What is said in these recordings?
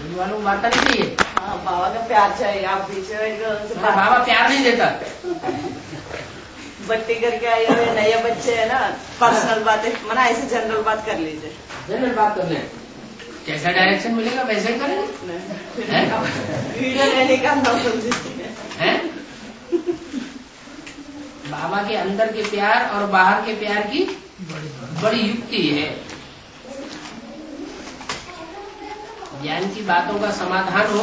वालों को वार्ता नहीं चाहिए। हाँ, बाबा का प्यार चाहिए। आप पीछे बैठ बाबा प्यार नहीं देता। बट्टी करके आए हुए नए बच्चे है ना, पर्सनल बातें मना, ऐसे जनरल बात कर लीजिए। जनरल बात कर लें, जैसा डायरेक्शन मिलेगा वैसे ही करेंगे। वीडियो लेने का है। बाबा के अंदर के प्यार और बाहर के प्यार की बड़ी युक्ति है। ज्ञान की बातों का समाधान हो,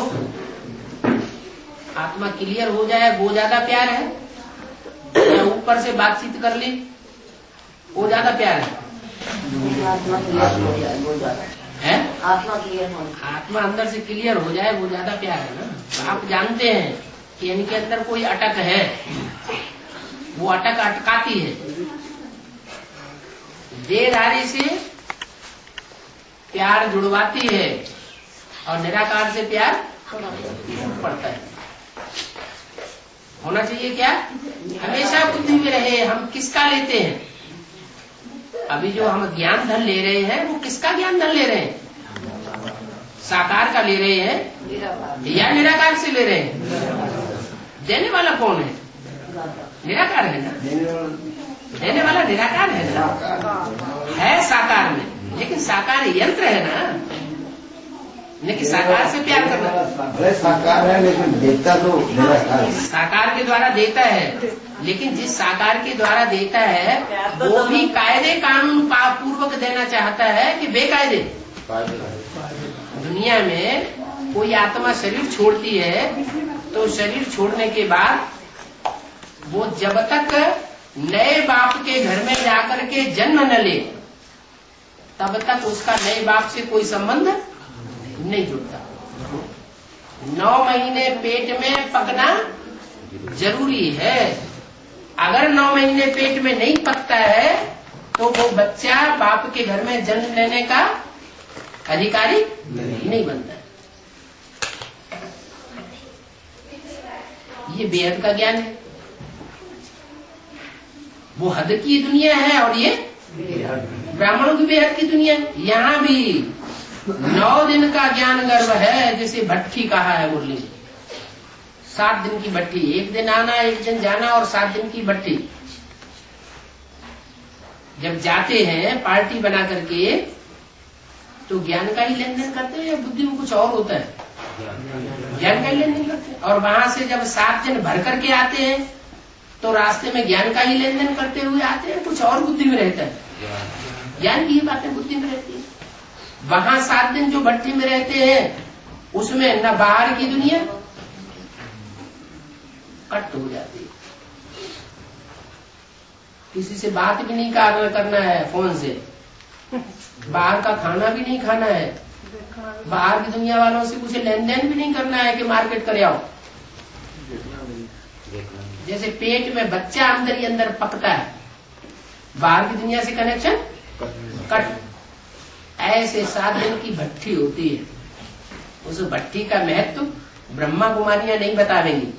आत्मा क्लियर हो जाए, वो ज्यादा प्यार है, या ऊपर से बातचीत कर ली वो ज्यादा प्यार है? आत्मा क्लियर हो जाए वो ज्यादा है। आत्मा अंदर से क्लियर हो जाए वो ज्यादा प्यार है ना। आप जानते हैं कि इनके अंदर कोई अटक है, वो अटक अटकाती है। देहधारी से प्यार जुड़वाती है और निराकार से प्यार पड़ता है। होना चाहिए क्या? हमेशा बुद्धि में रहे हम किसका लेते हैं। अभी जो हम ज्ञान धन ले रहे हैं वो किसका ज्ञान धन ले रहे हैं? साकार का ले रहे हैं या निराकार से ले रहे हैं? देने वाला कौन है? निराकार है ना। देने वाला निराकार है ना, है साकार में, लेकिन साकार यंत्र है ना। लेकिन साकार से प्यार करना, साकार है लेकिन देता तो निराकार। साकार के द्वारा देता है, लेकिन जिस साकार के द्वारा देता है वो भी कायदे कानून पूर्वक देना चाहता है कि बेकायदे। दुनिया में कोई आत्मा शरीर छोड़ती है तो शरीर छोड़ने के बाद वो जब तक नए बाप के घर में जाकर के जन्म न ले तब तक उसका नए बाप से कोई संबंध नहीं जुड़ता। 9 महीने पेट में पकना जरूरी है। अगर 9 महीने पेट में नहीं पकता है तो वो बच्चा बाप के घर में जन्म लेने का अधिकारी नहीं बनता। ये बेहद का ज्ञान है। वो हद की दुनिया है और ये ब्राह्मणों की बेहद की दुनिया है। यहाँ भी 9 दिन का ज्ञान गर्भ है, जैसे भट्ठी कहा है मुरली में। 7 दिन की भट्ठी, 1 दिन आना 1 दिन जाना और 7 दिन की भट्ठी। जब जाते हैं पार्टी बना करके तो ज्ञान का ही लेन देन करते हैं या बुद्धि में कुछ और होता है? ज्ञान का ही लेन देन करते हैं। और वहां से जब 7 दिन भर करके आते हैं तो रास्ते में ज्ञान का ही लेन देन करते हुए आते हैं, कुछ और बुद्धि में रहता है। ज्ञान की ही बातें बुद्धि में रहती है। वहां 7 दिन जो भट्टी में रहते हैं उसमें न बाहर की दुनिया कट हो जाती है। किसी से बात भी नहीं करना है फोन से, बाहर का खाना भी नहीं खाना है, बाहर की दुनिया वालों से कुछ लेन देन भी नहीं करना है कि मार्केट करे आओ। जैसे पेट में बच्चा अंदर ही अंदर पकता है, बाहर की दुनिया से कनेक्शन कट, ऐसे 7 दिन की भट्ठी होती है। उस भट्ठी का महत्व ब्रह्मा कुमारियां नहीं बतावेंगी।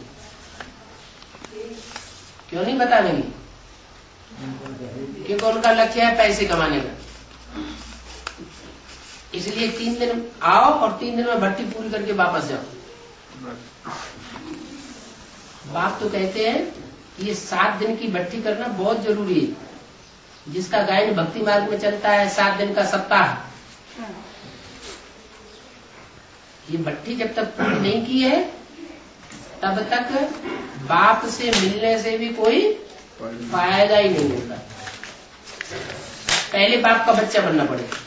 क्यों नहीं बतावेंगी? क्योंकि उनका लक्ष्य है पैसे कमाने का। इसलिए 3 दिन आओ और 3 दिन में भट्टी पूरी करके वापस जाओ। बाप तो कहते हैं ये 7 दिन की भट्टी करना बहुत जरूरी है। जिसका गायन भक्ति मार्ग में चलता है 7 दिन का सप्ताह, ये भट्टी जब तक पूरी नहीं की है तब तक बाप से मिलने से भी कोई फायदा ही नहीं होता। पहले बाप का बच्चा बनना पड़ेगा।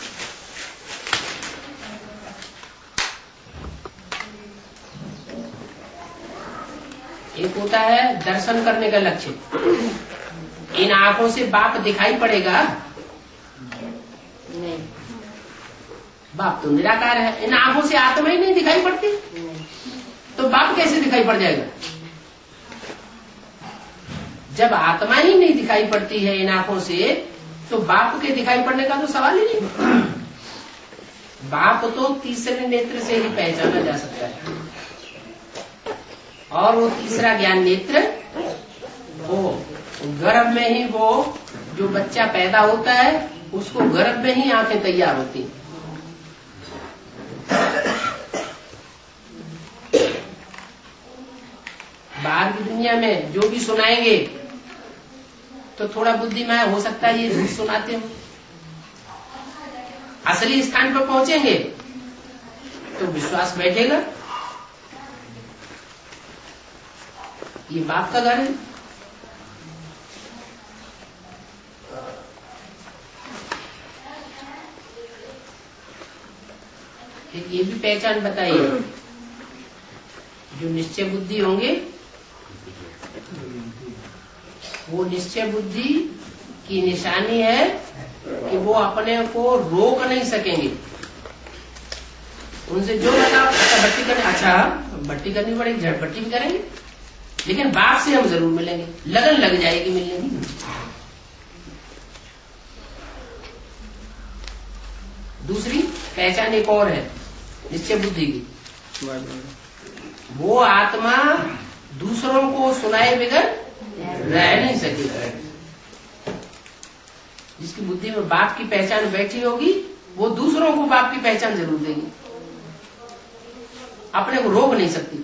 एक होता है दर्शन करने का लक्ष्य। इन आंखों से बाप दिखाई पड़ेगा नहीं, बाप तो निराकार है। इन आंखों से आत्मा ही नहीं दिखाई पड़ती तो बाप कैसे दिखाई पड़ जाएगा? जब आत्मा ही नहीं दिखाई पड़ती है इन आंखों से तो बाप के दिखाई पड़ने का तो सवाल ही नहीं। बाप तो तीसरे नेत्र से ही पहचाना जा सकता है, और वो तीसरा ज्ञान नेत्र वो गर्भ में ही, वो जो बच्चा पैदा होता है उसको गर्भ में ही आंखें तैयार होती। बाहर की दुनिया में जो भी सुनाएंगे तो थोड़ा बुद्धिमान हो सकता है ये झूठ सुनाते हो। असली स्थान पर पहुंचेंगे तो विश्वास बैठेगा, ये बाप का घर है। एक ये भी पहचान बताइए, जो निश्चय बुद्धि होंगे वो निश्चय बुद्धि की निशानी है कि वो अपने को रोक नहीं सकेंगे। उनसे जो बताओ अच्छा भट्टी करने, अच्छा भट्टी करनी पड़ेगी, झट भट्टी भी करेंगे, लेकिन बाप से हम जरूर मिलेंगे, लगन लग जाएगी मिलने की। दूसरी पहचान एक और है निश्चय बुद्धि की, वो आत्मा दूसरों को सुनाए बगैर रह नहीं सकेगी। जिसकी बुद्धि में बाप की पहचान बैठी होगी वो दूसरों को बाप की पहचान जरूर देगी, अपने को रोक नहीं सकती।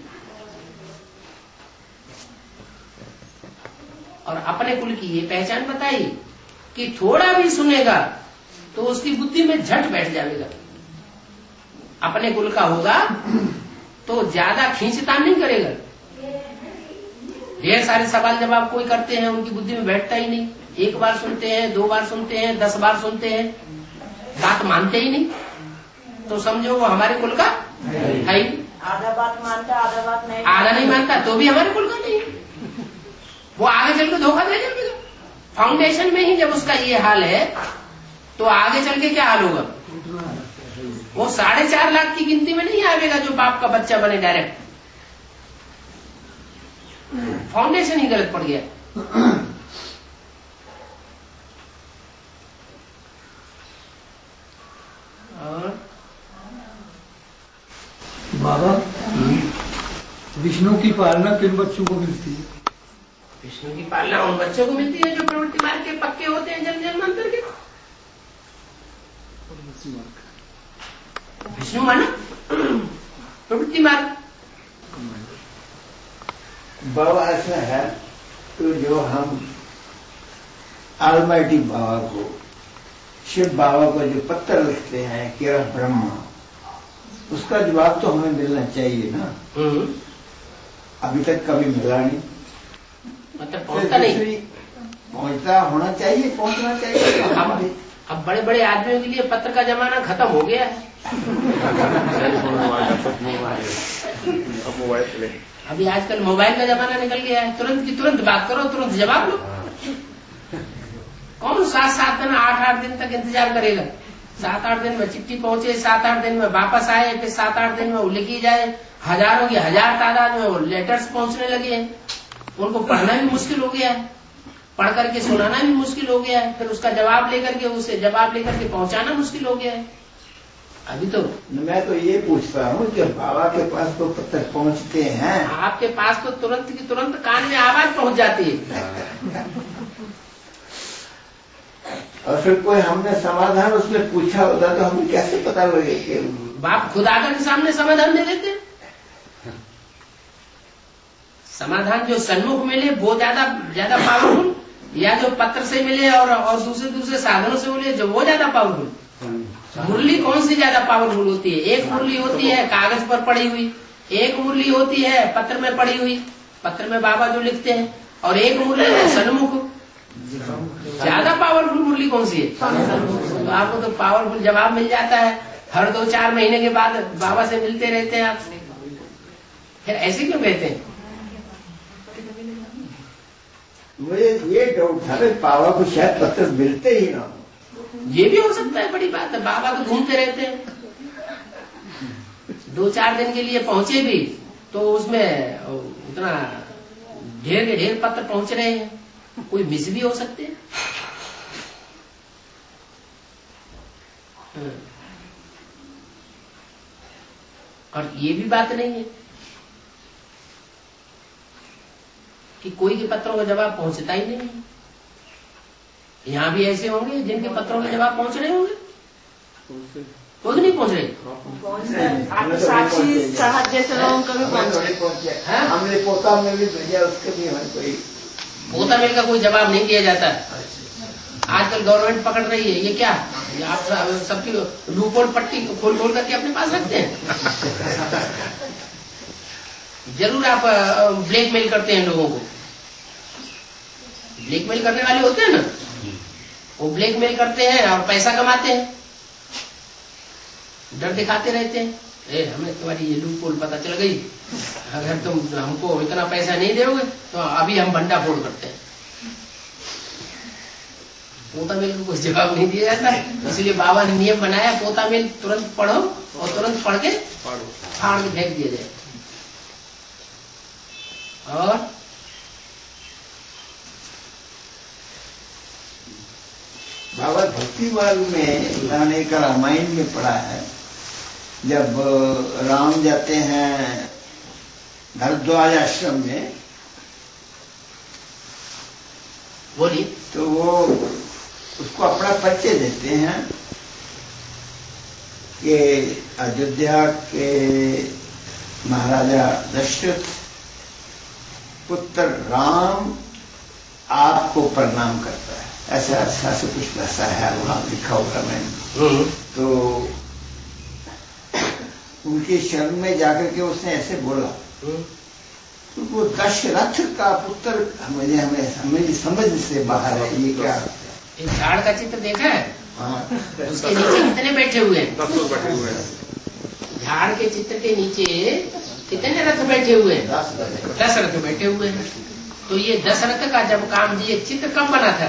और अपने कुल की ये पहचान बताई कि थोड़ा भी सुनेगा तो उसकी बुद्धि में झट बैठ जाएगा। अपने कुल का होगा तो ज्यादा खींचतान नहीं करेगा। ढेर सारे सवाल जवाब कोई करते हैं उनकी बुद्धि में बैठता ही नहीं। एक बार सुनते हैं, 2 बार सुनते हैं, 10 बार सुनते हैं, बात मानते ही नहीं, तो समझो वो हमारे कुल का है ही। आधा बात मानता, आधा बात नहीं, आधा नहीं मानता तो भी हमारे कुल का नहीं, वो आगे चल के धोखा दे जाएगा। फाउंडेशन में ही जब उसका ये हाल है तो आगे चल के क्या हाल होगा? वो 4.5 लाख की गिनती में नहीं आएगा जो बाप का बच्चा बने डायरेक्ट। फाउंडेशन ही गलत पड़ गया। और बाबा विष्णु की पालना किन बच्चों को मिलती है? विष्णु की पालना उन बच्चों को मिलती है जो प्रवृत्ति मार्ग के पक्के होते हैं, जन्म जन्मांतर के। विष्णु माना प्रवृत्ति मार्ग। बाबा ऐसा है तो जो हम ऑलमाइटी बाबा को, शिव बाबा को जो पत्र लिखते हैं केरा ब्रह्मा, उसका जवाब तो हमें मिलना चाहिए ना। अभी तक कभी मिला नहीं, मतलब पहुंचता नहीं, पहुंचता होना चाहिए, पहुंचना चाहिए। अब बड़े बड़े आदमियों के लिए पत्र का जमाना खत्म हो गया है। अभी आजकल मोबाइल का जमाना निकल गया है, तुरंत की तुरंत बात करो, तुरंत जवाब लो। कौन 7-7 दिन 8-8 दिन तक इंतजार करेगा? 7-8 दिन में चिट्ठी पहुंचे, 7-8 दिन में वापस आए, फिर 7-8 दिन में वो लिखी जाए। हजारों की हजार तादाद में वो लेटर्स पहुंचने लगे हैं, उनको पढ़ना भी मुश्किल हो गया है, पढ़ करके सुनाना भी मुश्किल हो गया है, फिर उसका जवाब लेकर के उसे जवाब लेकर के पहुंचाना मुश्किल हो गया है। अभी तो मैं तो ये पूछता हूँ कि बाबा के पास तो पत्र पहुंचते हैं, आपके पास तो तुरंत की तुरंत कान में आवाज पहुंच जाती है। और फिर कोई हमने समाधान उसमें पूछा होता तो हमें कैसे पता लगे कि बाप खुद आकर के सामने समाधान दे देते हैं। समाधान जो सन्मुख मिले वो ज्यादा पावरफुल, या जो पत्र से मिले और दूसरे साधनों से मिले जो वो ज्यादा पावरफुल। मुरली कौन सी ज्यादा पावरफुल होती है? एक मुरली होती है कागज पर पड़ी हुई, एक मुरली होती है पत्र में पड़ी हुई, पत्र में बाबा जो लिखते हैं, और एक मुरली है सन्मुख। ज्यादा पावरफुल मुरली कौन सी है? तो आपको तो पावरफुल जवाब मिल जाता है। हर 2-4 महीने के बाद बाबा से मिलते रहते हैं आप, फिर ऐसे क्यों कहते हैं? मुझे ये डाउट था कि बाबा को शायद पत्र मिलते ही ना। ये भी हो सकता है, बड़ी बात है। बाबा तो घूमते रहते हैं, 2-4 दिन के लिए पहुंचे भी तो उसमें उतना ढेर के ढेर पत्र पहुंच रहे हैं, कोई मिस भी हो सकते हैं। और ये भी बात नहीं है कि कोई के पत्रों का जवाब पहुंचता ही नहीं है। यहाँ भी ऐसे होंगे जिनके पत्रों के जवाब पहुंच रहे होंगे, कोई नहीं पहुंच रही। आप साक्षी साहब जैसे लोगों को भी पहुंचे। हमने पोता में भी भेजा, उसके भी हमें कोई पोता मेल का कोई जवाब नहीं दिया जाता। आजकल गवर्नमेंट पकड़ रही है, ये क्या आप सबकी लूपोल पट्टी खोल खोल करके अपने पास रखते हैं। जरूर आप ब्लैकमेल करते हैं लोगों को। ब्लैकमेल करने वाले होते हैं ना, वो ब्लैकमेल करते हैं और पैसा कमाते हैं, डर दिखाते रहते हैं। हमें तुम्हारी ये लूपोल पता चल गई, अगर तुम हमको इतना पैसा नहीं दोगे तो अभी हम भंडा फोड़ करते हैं। पोता मेल को कोई जवाब नहीं दिया जाता, इसलिए बाबा ने नियम बनाया, पोता मेल तुरंत पढ़ो और तुरंत पढ़ के फाड़ के फेंक दिया जाए। और बाबा भक्ति मार्ग में मैंने एक रामायण में पढ़ा है, जब राम जाते हैं भारद्वाज आश्रम में, बोलिए, तो वो उसको अपना परिचय देते हैं कि अयोध्या के महाराजा दशरथ पुत्र राम आपको प्रणाम करता है, ऐसा अच्छा से कुछ ऐसा है वहां लिखा होगा मैंने। तो उनके शरण में जाकर के उसने ऐसे बोला, तो वो दशरथ का पुत्र हमें समझ से बाहर है, ये क्या? एक झाड़ का चित्र देखा है? हाँ। उसके नीचे कितने बैठे हुए हैं? 10 लोग बैठे हुए हैं। झाड़ के चित्र के नीचे कितने रथ बैठे हुए हैं? 10 रथ बैठे हुए हैं। तो ये दशरथ का जब काम, ये चित्र कब बना था?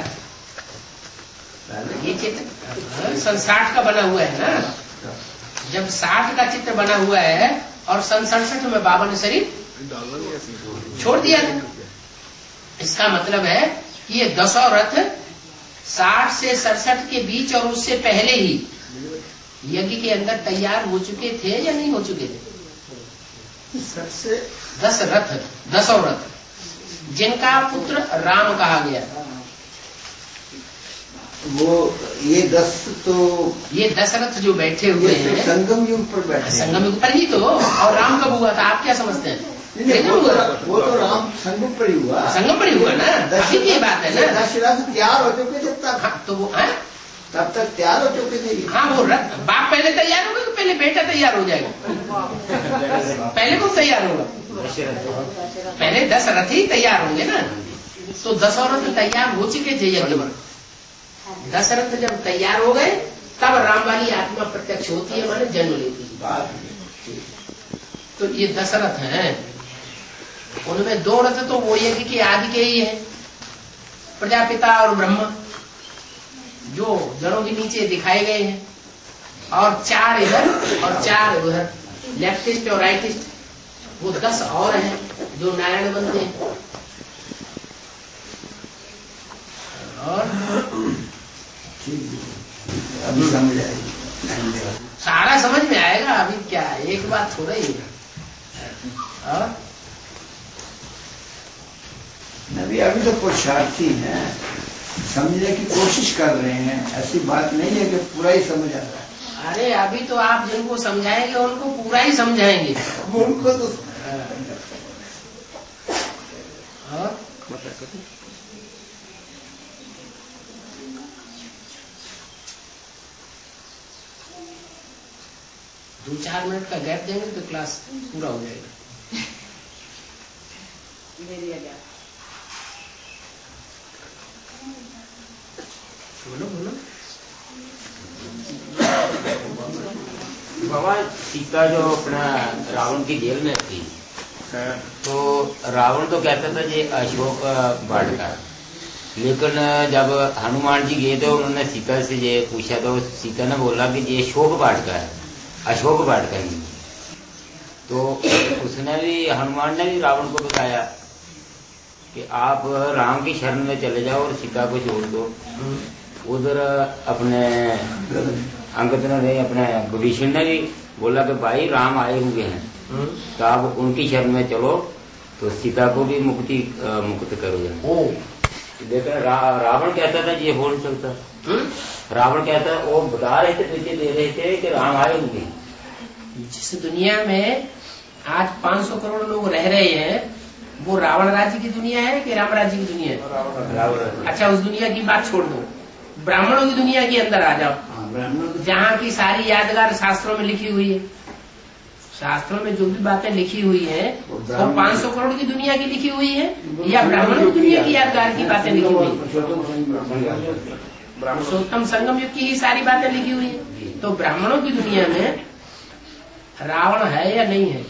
ये चित्र सन 60 का बना हुआ है ना। जब 60 का चित्र बना हुआ है और सन 67 में बाबा ने शरीर छोड़ दिया था। इसका मतलब है कि ये 10 रथ 60 से 67 के बीच और उससे पहले ही यज्ञ के अंदर तैयार हो चुके थे या नहीं हो चुके थे? 10 रथ जिनका पुत्र राम कहा गया, वो ये 10 तो ये 10 रथ जो बैठे हुए हैं संगम युग पर बैठे, संगम युग पर ही तो। और राम कब हुआ था, आप क्या समझते हैं? वो तो राम संगम पर ही हुआ, संगम पर ही हुआ ना, अभी की बात है ना। दशरथ तैयार हो चुके थे तब। हाँ, तो वो है तब तक तैयार हो चुके थे। हाँ, वो रथ बाप पहले तैयार होगा कि पहले बेटा तैयार हो जाएगा? पहले कौन तैयार होगा? पहले 10 रथ ही तैयार होंगे ना। तो 10 रथ तैयार हो चुके थे यज्ञ में। 10 रथ जब तैयार हो गए तब राम वाली आत्मा प्रत्यक्ष होती है, माने जन्म लेती है। तो ये 10 रथ हैं, उनमें 2 रथ तो वो यज्ञ के आदि के ही है, प्रजापिता और ब्रह्मा, जो जड़ों के नीचे दिखाए गए हैं, और 4 इधर और 4 उधर, लेफ्टिस्ट और राइटिस्ट, वो 10 और हैं जो नारायण बनते हैं। और अभी समझ आएगी, सारा समझ में आएगा। अभी क्या एक बात थोड़ा ही है। अभी तो पुरुषार्थी हैं, समझने की कोशिश कर रहे हैं, ऐसी बात नहीं है कि पूरा ही समझ आ रहा है। अरे अभी तो आप जिनको समझाएंगे उनको पूरा ही समझाएंगे। उनको तो दो 4 मिनट का गैप देंगे तो क्लास पूरा हो जाएगा। बोलो। बाबा, सीता जो अपना रावण की जेल में थी, तो रावण तो कहता था ये अशोक वाटिका का, लेकिन जब हनुमान जी गए तो उन्होंने सीता से ये पूछा तो सीता ने बोला कि ये शोक वाटिका है, अशोक वाटिका नहीं। तो उसने भी, हनुमान ने भी रावण को बताया कि आप राम की शरण में चले जाओ और सीता को छोड़ दो। उधर अपने अंगद ने, अपने विभीषण ने भी बोला कि भाई राम आए हुए हैं, तो आप उनकी शरण में चलो तो सीता को भी मुक्त करो। लेकिन रावण कहता था ये हो नहीं सकता। रावण कहता है, वो बता रहे थे, पीछे दे रहे थे कि राम आए होंगे। जिस दुनिया में आज 500 करोड़ लोग रह रहे हैं, वो रावण राज्य की दुनिया है कि राम राज्य की दुनिया है? अच्छा, उस दुनिया की बात छोड़ दो, ब्राह्मणों की दुनिया के अंदर आ जाओ, जहाँ की सारी यादगार शास्त्रों में लिखी हुई है। शास्त्रों में जो भी बातें लिखी हुई है वो 500 करोड़ की दुनिया की लिखी हुई है या ब्राह्मणों की दुनिया की यादगार की बातें लिखी हुई है? पुरुषोत्तम संगम युग की ही सारी बातें लिखी हुई है। तो ब्राह्मणों की दुनिया में रावण है या नहीं है?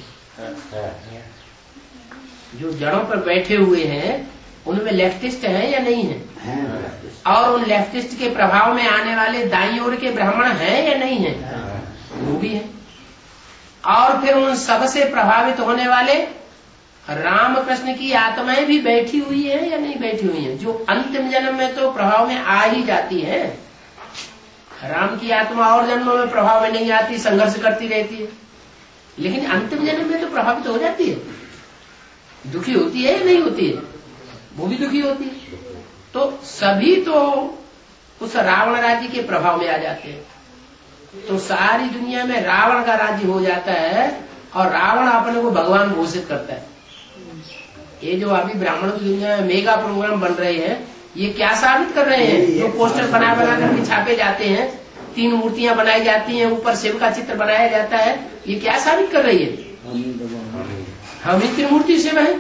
जो जड़ों पर बैठे हुए हैं उनमें लेफ्टिस्ट है या नहीं है? और उन लेफ्टिस्ट के प्रभाव में आने वाले दाईं ओर के ब्राह्मण हैं या नहीं है? वो भी है। और फिर उन सबसे प्रभावित होने वाले रामकृष्ण की आत्माएं भी बैठी हुई है या नहीं बैठी हुई है? जो अंतिम जन्म में तो प्रभाव में आ ही जाती है। राम की आत्मा और जन्मों में प्रभाव में नहीं आती, संघर्ष करती रहती है, लेकिन अंतिम जन्म में तो प्रभावित हो जाती है। दुखी होती है या नहीं होती है? वो भी दुखी होती है। तो सभी तो उस रावण राज्य के प्रभाव में आ जाते हैं। तो सारी दुनिया में रावण का राज्य हो जाता है और रावण अपने को भगवान घोषित करता है। ये जो अभी ब्राह्मणों की दुनिया में मेगा प्रोग्राम बन रहे हैं, ये क्या साबित कर रहे हैं? जो पोस्टर बना करके छापे जाते हैं, 3 मूर्तियां बनाई जाती हैं, ऊपर शिव का चित्र बनाया जाता है, ये क्या साबित कर रही है? हम ही त्रिमूर्ति शिव है।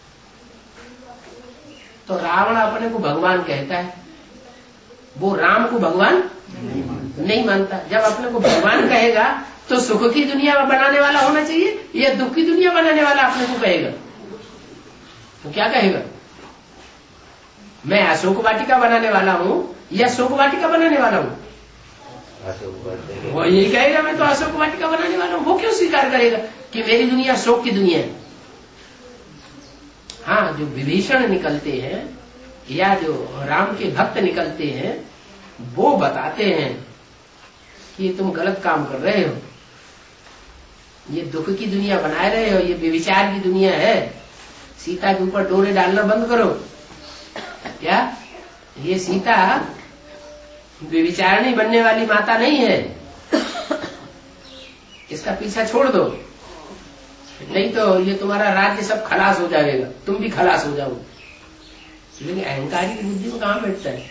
तो रावण अपने को भगवान कहता है, वो राम को भगवान नहीं मानता। जब अपने को भगवान कहेगा तो सुख की दुनिया बनाने वाला होना चाहिए या दुख की दुनिया बनाने वाला अपने को कहेगा? तो क्या कहेगा? मैं अशोक वाटिका बनाने वाला हूँ या शोक वाटिका बनाने वाला हूँ? वो यही कहेगा, मैं तो अशोक वाटिका बनाने वाला हूँ। वो क्यों स्वीकार करेगा कि मेरी दुनिया शोक की दुनिया है? हाँ, जो विभीषण निकलते हैं या जो राम के भक्त निकलते हैं, वो बताते हैं कि तुम गलत काम कर रहे हो, ये दुख की दुनिया बना रहे हो, ये व्यभिचार की दुनिया है, सीता के ऊपर डोरे डालना बंद करो। क्या ये सीता व्यभिचारिणी बनने वाली माता नहीं है? इसका पीछा छोड़ दो, नहीं तो ये तुम्हारा राज्य सब खलास हो जाएगा, तुम भी खलास हो जाओगे। लेकिन अहंकारी की बुद्धि में कहाँ बैठता है?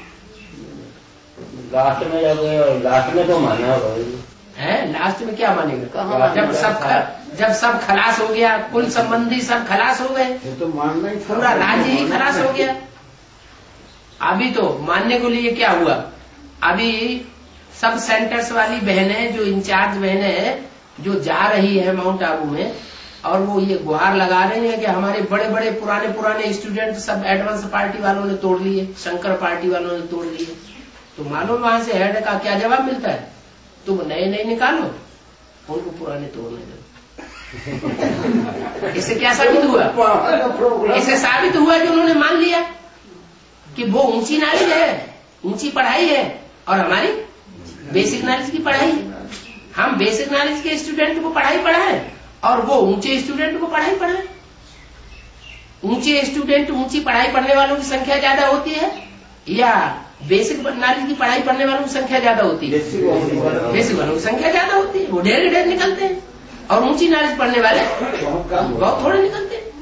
लास्ट में तो मानना है। लास्ट में क्या मानेगा? जब सब खलास हो गया, कुल संबंधी सब खलास हो गए, तो मानना ही, पूरा राज्य ही खलास हो गया। अभी तो मानने को लिए क्या हुआ? अभी सब सेंटर्स वाली बहनें, जो इंचार्ज बहनें हैं, जो जा रही है माउंट आबू में, और वो ये गुहार लगा रहे हैं कि हमारे बड़े बड़े पुराने स्टूडेंट सब एडवांस पार्टी वालों ने तोड़ लिए, शंकर पार्टी वालों ने तोड़ लिए। तो मालूम वहां से हेड का क्या जवाब मिलता है? तुम नए निकालो, उनको पुराने तोड़ने दो। इससे क्या साबित हुआ? इससे साबित हुआ कि उन्होंने मान लिया कि वो ऊंची नॉलेज है, ऊंची पढ़ाई है, और हमारी बेसिक नॉलेज की पढ़ाई। हम बेसिक नॉलेज के स्टूडेंट को पढ़ाई पढ़ाए और वो ऊंचे स्टूडेंट को पढ़ाई पढ़ाए। ऊंचे स्टूडेंट, ऊंची पढ़ाई पढ़ने वालों की संख्या ज्यादा होती है या बेसिक नॉलेज की पढ़ाई पढ़ने वालों की संख्या ज्यादा होती है? बेसिक वालों की संख्या ज्यादा होती है, वो ढेर निकलते हैं, और ऊंची नॉलेज पढ़ने वाले बहुत थोड़े निकलते हैं।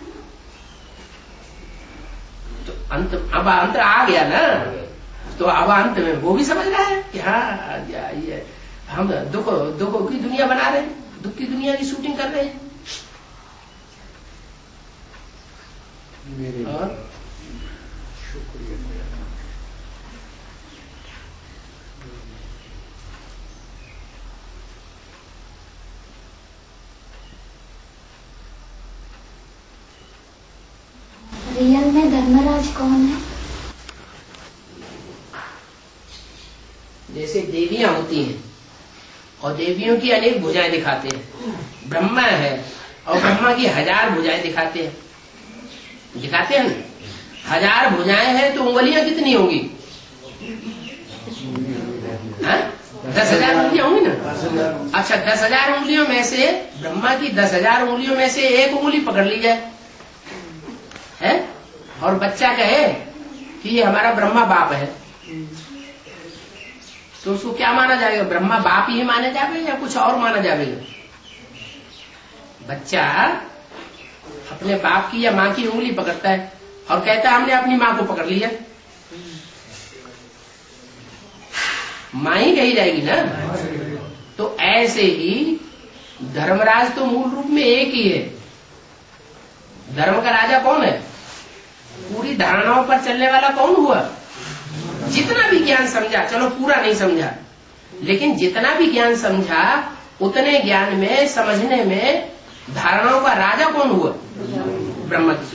तो अब अंतर आ गया ना, तो अब अंत में वो भी समझ रहा है कि हाँ, ये हम दुख की दुनिया बना रहे हैं, दुख की दुनिया की शूटिंग कर रहे हैं। और रियल में धर्मराज कौन है? जैसे देवियां होती हैं और देवियों की अनेक भुजाएं दिखाते हैं, ब्रह्मा है और ब्रह्मा की 1000 भुजाएं दिखाते हैं ना। 1000 भुजाएं हैं तो उंगलियां कितनी होंगी? 10,000 उंगलियां होंगी ना। अच्छा, 10,000 उंगलियों में से ब्रह्मा की 10,000 उंगलियों में से एक उंगली पकड़ ली जाए है, और बच्चा कहे कि ये हमारा ब्रह्मा बाप है, तो उसको क्या माना जाएगा? ब्रह्मा बाप ही माने जावे या कुछ और माना जावेगा? बच्चा अपने बाप की या माँ की उंगली पकड़ता है और कहता है हमने अपनी माँ को पकड़ लिया, माँ ही कही जाएगी ना। तो ऐसे ही धर्मराज तो मूल रूप में एक ही है। धर्म का राजा कौन है? पूरी धारणाओं पर चलने वाला कौन हुआ? जितना भी ज्ञान समझा, चलो पूरा नहीं समझा, लेकिन जितना भी ज्ञान समझा उतने ज्ञान में, समझने में धारणाओं का राजा कौन हुआ? ब्रह्म की।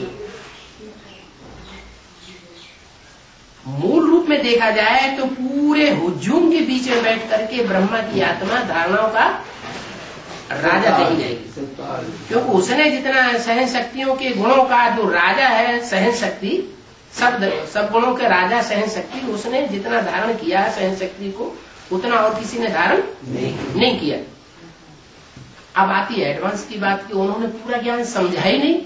मूल रूप में देखा जाए तो पूरे हुजूम के बीच में बैठ करके ब्रह्मा की आत्मा धारणाओं का राजा कही जाएगी, क्योंकि उसने जितना सहन शक्तियों के गुणों का जो राजा है, सहन शक्ति, सब गुणों के राजा सहन शक्ति, उसने जितना धारण किया सहन शक्ति को, उतना और किसी ने धारण नहीं किया। अब आती है एडवांस की बात कि उन्होंने पूरा ज्ञान समझा ही नहीं,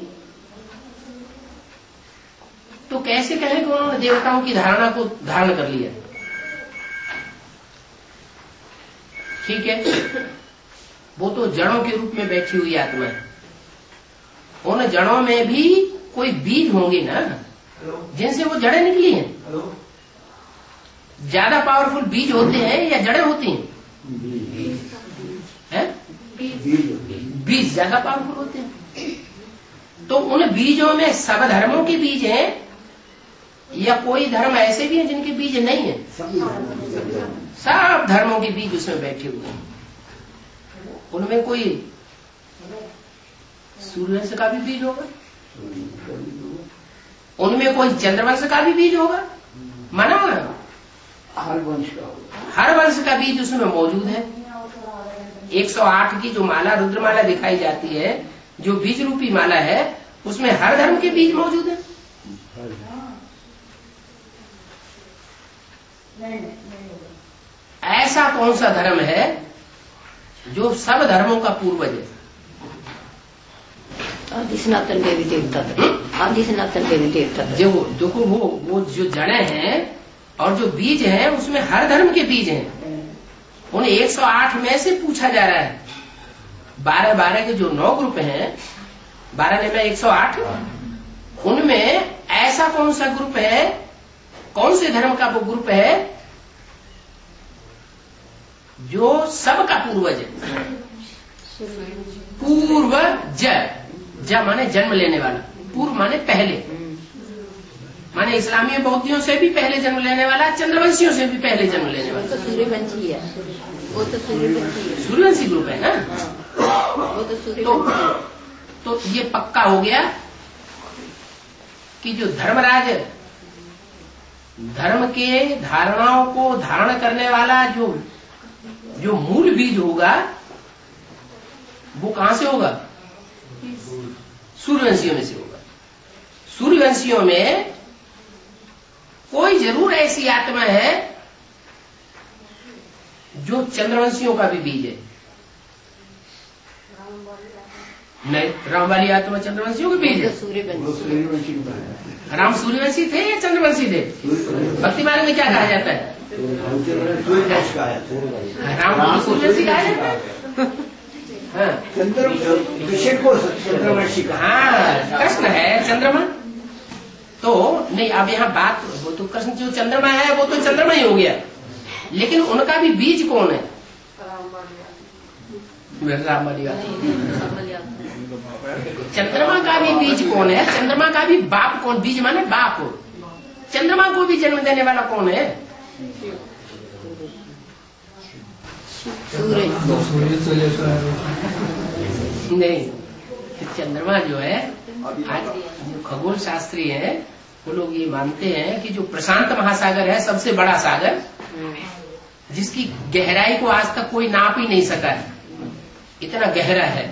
तो कैसे कहें कि उन्होंने देवताओं की धारणा को धारण कर लिया? ठीक है, वो तो जड़ों के रूप में बैठी हुई आत्मा है। उन जड़ों में भी कोई बीज होंगे ना, जिनसे वो जड़ें निकली हैं। ज्यादा पावरफुल बीज होते हैं या जड़ें होती हैं? बीज ज्यादा पावरफुल होते हैं। तो उन बीजों में सब धर्मों के बीज हैं या कोई धर्म ऐसे भी हैं जिनके बीज नहीं है? सब धर्मों के बीज उसमें बैठे हुए हैं। उनमें कोई सूर्यवंश का भी बीज होगा, उनमें कोई चंद्रवंश का भी बीज होगा, माना ना? हर वंश का बीज उसमें मौजूद है। 108 की जो माला, रुद्रमाला दिखाई जाती है, जो बीज रूपी माला है, उसमें हर धर्म के बीज मौजूद है। ऐसा कौन सा धर्म है जो सब धर्मों का पूर्वज है? आदि सनातन देवी देवता, आदि सनातन देवी देवता। जो देखो वो जो जड़ें हैं और जो बीज हैं, उसमें हर धर्म के बीज हैं। उन 108 में से पूछा जा रहा है, 12 के जो 9 ग्रुप हैं, 12 में 108, उनमें ऐसा कौन सा ग्रुप है, कौन से धर्म का वो ग्रुप है जो सबका पूर्वज है? पूर्वज, ज माने जन्म लेने वाला, पूर्व माने पहले, माने इस्लामी बौद्धियों से भी पहले जन्म लेने वाला, चंद्रवंशियों से भी पहले जन्म लेने वाला। तो सूर्यवंशी है, वो तो सूर्यवंशी है, सूर्यवंशी ग्रुप है ना। वो तो सूर्यवंशी। तो ये पक्का हो गया कि जो धर्मराज, धर्म के धारणाओं को धारण करने वाला जो मूल बीज होगा, वो कहां से होगा? सूर्यवंशियों में से होगा। सूर्यवंशियों में कोई जरूर ऐसी आत्मा है जो चंद्रवंशियों का भी बीज है। नहीं, राम वाली आत्मा चंद्रवंशियों के बीज है। राम सूर्यवंशी थे या चंद्रवंशी थे? भक्ति मार्ग में क्या कहा जाता है? राम को सूर्यवंशी कहा जाता है। हाँ, चंद्रवंशी का। हाँ, कृष्ण है चंद्रमा। तो नहीं, अब यहाँ बात, वो तो कृष्ण जो चंद्रमा है वो तो चंद्रमा ही हो गया, लेकिन उनका भी बीज कौन है? राम वाली चंद्रमा का भी बीज कौन है? चंद्रमा का भी बाप कौन? बीज माने बाप। चंद्रमा को भी जन्म देने वाला कौन है? नहीं, चंद्रमा जो है, आज खगोल शास्त्री है वो लोग ये मानते हैं कि जो प्रशांत महासागर है, सबसे बड़ा सागर, जिसकी गहराई को आज तक कोई नाप ही नहीं सका है, इतना गहरा है,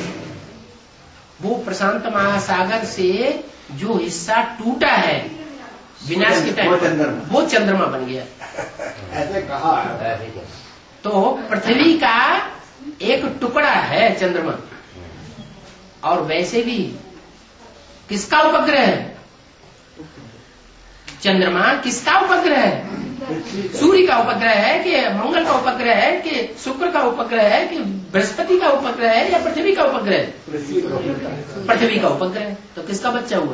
वो प्रशांत महासागर से जो हिस्सा टूटा है विनाश के टाइम, वो चंद्रमा बन गया। ऐसे कहा है। तो पृथ्वी का एक टुकड़ा है चंद्रमा, और वैसे भी किसका उपग्रह है? चंद्रमा किसका उपग्रह है? सूर्य का उपग्रह है कि मंगल का उपग्रह है कि शुक्र का उपग्रह है कि बृहस्पति का उपग्रह है या पृथ्वी का उपग्रह है? पृथ्वी का उपग्रह है। तो किसका बच्चा हुआ?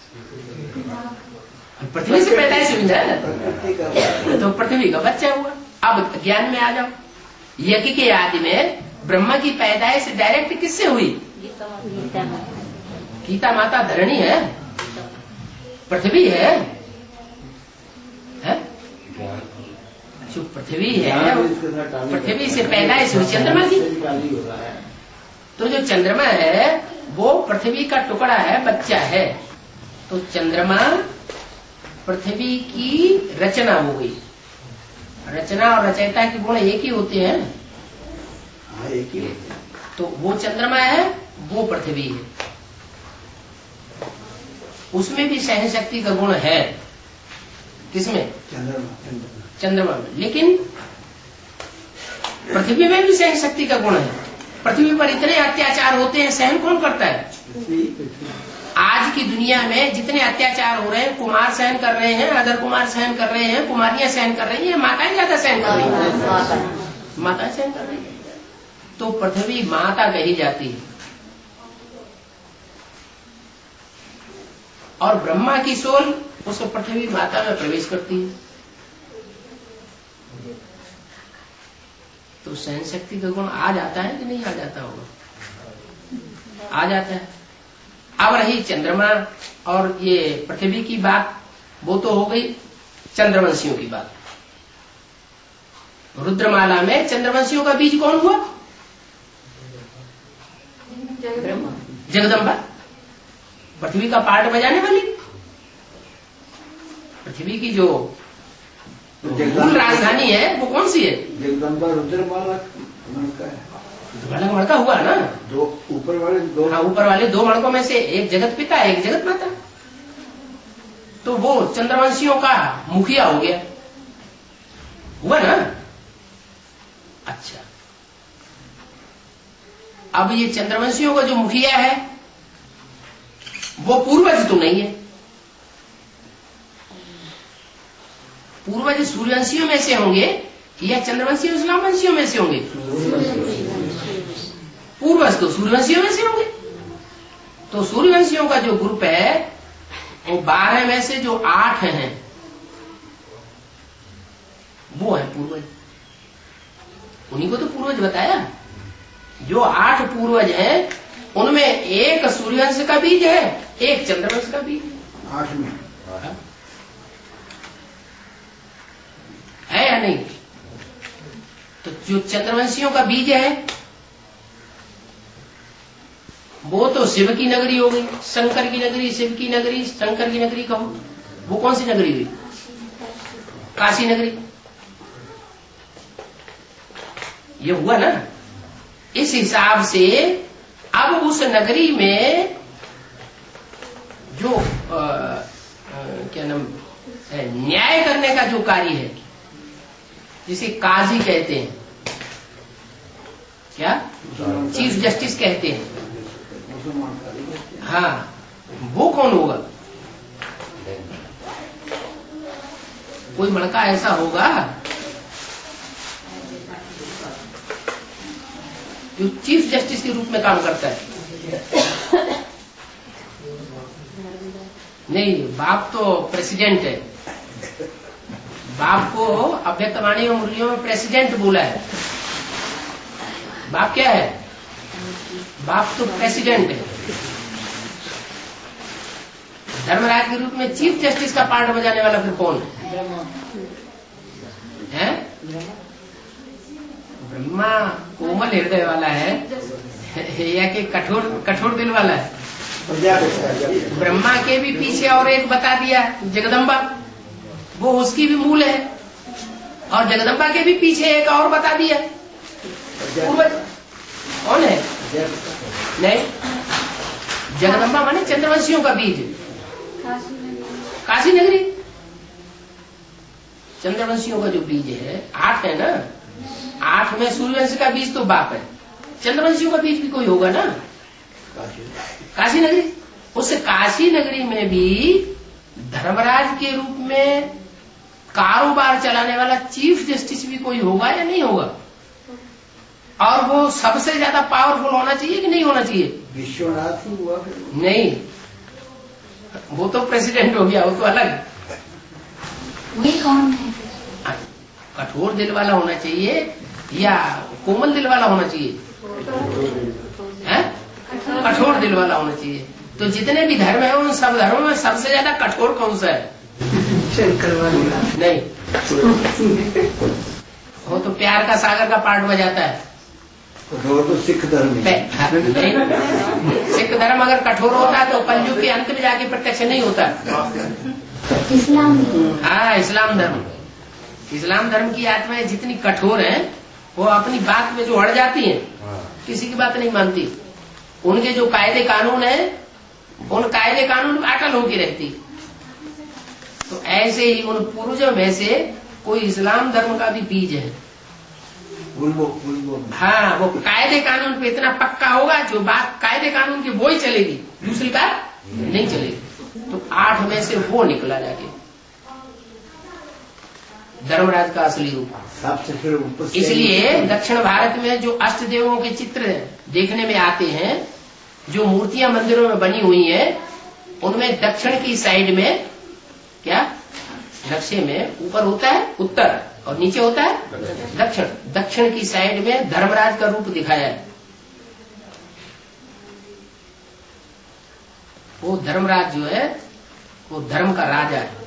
पृथ्वी से पैदाइश हुई ना, तो पृथ्वी का बच्चा हुआ। अब ज्ञान में आ जाओ। यज्ञ के आदि में ब्रह्मा की पैदाइश डायरेक्ट किससे हुई? गीता माता धरणी है, पृथ्वी है, जो पृथ्वी है, पृथ्वी से पैदाइश हुई चंद्रमा की। तो जो चंद्रमा है वो पृथ्वी का टुकड़ा है, बच्चा है। तो चंद्रमा पृथ्वी की रचना हो गई। रचना और रचयिता के गुण एक ही होते हैं। एक ही। तो वो चंद्रमा है, वो पृथ्वी है। उसमें भी सहन शक्ति का गुण है। किसमें? चंद्रमा में। लेकिन पृथ्वी में भी सहन शक्ति का गुण है। पृथ्वी पर इतने अत्याचार होते हैं, सहन कौन करता है? आज की दुनिया में जितने अत्याचार हो रहे हैं, कुमार सहन कर रहे हैं, अदर कुमार सहन कर रहे हैं, कुमारियां सहन कर रही हैं, माताएं ज्यादा सहन कर रही हैं। माताएं सहन कर रही हैं। तो पृथ्वी माता कही जाती है। और ब्रह्मा की सोल उस पृथ्वी माता में प्रवेश करती है। तो सहन शक्ति का गुण आ जाता है कि नहीं आ जाता होगा? आ जाता है। अब रही चंद्रमा और ये पृथ्वी की बात, वो तो हो गई चंद्रवंशियों की बात। रुद्रमाला में चंद्रवंशियों का बीज कौन हुआ? जगदम्बा, पृथ्वी का पार्ट बजाने वाली। पृथ्वी की जो मूल राजधानी है वो कौन सी है? जगदम्बा रुद्रमाला मणका है। रुद्रमाला मणका हुआ ना? दो ऊपर वाले दो। हाँ, ऊपर वाले दो मणकों में से एक जगत पिता है, एक जगत माता। तो वो चंद्रवंशियों का मुखिया हो गया, हुआ ना? अच्छा, अब ये चंद्रवंशियों का जो मुखिया है वो पूर्वज तो नहीं है। पूर्वज सूर्यवंशियों में से होंगे या चंद्रवंशी इस्लामवंशियों में से होंगे? पूर्वज तो सूर्यवंशियों में से होंगे। तो सूर्यवंशियों का जो ग्रुप है वो 12 में से जो 8 हैं वो है पूर्वज। उन्हीं को तो पूर्वज बताया। जो 8 पूर्वज हैं उनमें एक सूर्यवंश का बीज है, एक चंद्रवंश का बीज है। 8 में है या नहीं? तो जो चंद्रवंशियों का बीज है वो तो शिव की नगरी हो गई। शंकर की नगरी, शिव की नगरी, शंकर की नगरी कहो, वो कौन सी नगरी हुई? काशी नगरी। ये हुआ ना? इस हिसाब से अब उस नगरी में जो क्या नाम है, न्याय करने का जो कार्य है, जिसे काजी कहते हैं, क्या चीफ जस्टिस कहते हैं, हाँ, वो कौन होगा? कोई मणका ऐसा होगा जो चीफ जस्टिस के रूप में काम करता है? नहीं, बाप तो प्रेसिडेंट है। बाप को अव्यक्तवाणी और मुरलियों में प्रेसिडेंट बोला है। बाप क्या है? बाप तो प्रेसिडेंट है। धर्मराज के रूप में चीफ जस्टिस का पार्ट बजाने वाला फिर कौन है? ब्रह्मा कोमल हृदय वाला है या कि कठोर दिल वाला है? ब्रह्मा के भी पीछे और एक बता दिया, जगदम्बा, वो उसकी भी मूल है। और जगदम्बा के भी पीछे एक और बता दिया, पूर्वज कौन है? नहीं, जगदम्बा माने चंद्रवंशियों का बीज, काशी नगरी। चंद्रवंशियों का जो बीज है 8 है ना? 8 में सूर्यवंश का बीज तो बाप है। चंद्रवंशियों का बीज भी कोई होगा ना? काशी नगरी। उस काशी नगरी में भी धर्मराज के रूप में कारोबार चलाने वाला चीफ जस्टिस भी कोई होगा या नहीं होगा? और वो सबसे ज्यादा पावरफुल होना चाहिए कि नहीं होना चाहिए? विश्वनाथ ही हुआ फिर। नहीं, वो तो प्रेसिडेंट हो गया, वो तो अलग। वही कौन है? कठोर दिल वाला होना चाहिए या कोमल दिल वाला होना चाहिए? कठोर दिल वाला होना चाहिए। तो जितने भी धर्म है उन सब धर्मों में सबसे ज्यादा कठोर कौन सा है? नहीं, वो तो प्यार का सागर का पार्ट बजाता है। कठोर तो सिख धर्म है। सिख धर्म अगर कठोर होता तो कलयुग के अंत में जाके प्रत्यक्ष नहीं होता। इस्लाम। हाँ, इस्लाम धर्म। इस्लाम धर्म की आत्माएं जितनी कठोर हैं, वो अपनी बात में जो अड़ जाती हैं, किसी की बात नहीं मानती। उनके जो कायदे कानून है, उन कायदे कानून में अटल होकर रहती। तो ऐसे ही उन पूर्वजों में से कोई इस्लाम धर्म का भी बीज है। हाँ, वो कायदे कानून पे इतना पक्का होगा, जो बात कायदे कानून की वो ही चलेगी, दूसरी बात नहीं चलेगी। तो 8 में से वो निकला जाके धर्मराज का असली रूप। इसलिए दक्षिण भारत में जो अष्ट देवों के चित्र देखने में आते हैं, जो मूर्तियां मंदिरों में बनी हुई हैं, उनमें दक्षिण की साइड में क्या नक्शे में ऊपर होता है उत्तर और नीचे होता है दक्षिण। दक्षिण की साइड में धर्मराज का रूप दिखाया है। वो धर्मराज जो है वो धर्म का राजा है।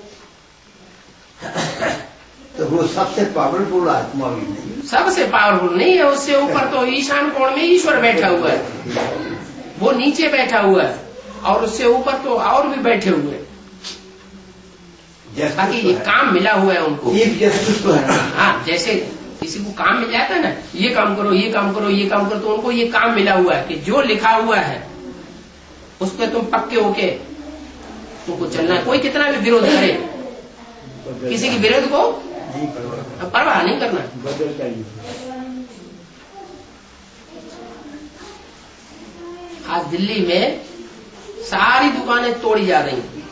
तो वो सबसे पावरफुल आत्मा भी नहीं, सबसे पावरफुल नहीं है। उससे ऊपर तो ईशान कोण में ईश्वर बैठा हुआ है, वो नीचे बैठा हुआ है, और उससे ऊपर तो और भी बैठे हुए हैं। बाकी ये काम मिला हुआ है उनको। तो है। हाँ, जैसे किसी को काम मिल जाता है ना, ये काम करो, ये काम करो, ये काम करो, तो उनको ये काम मिला हुआ है कि जो लिखा हुआ है उस पर तुम पक्के होके तुमको चलना है। कोई कितना भी विरोध करे, किसी के विरोध को परवाह नहीं करना। आज दिल्ली में सारी दुकानें तोड़ी जा रही हैं।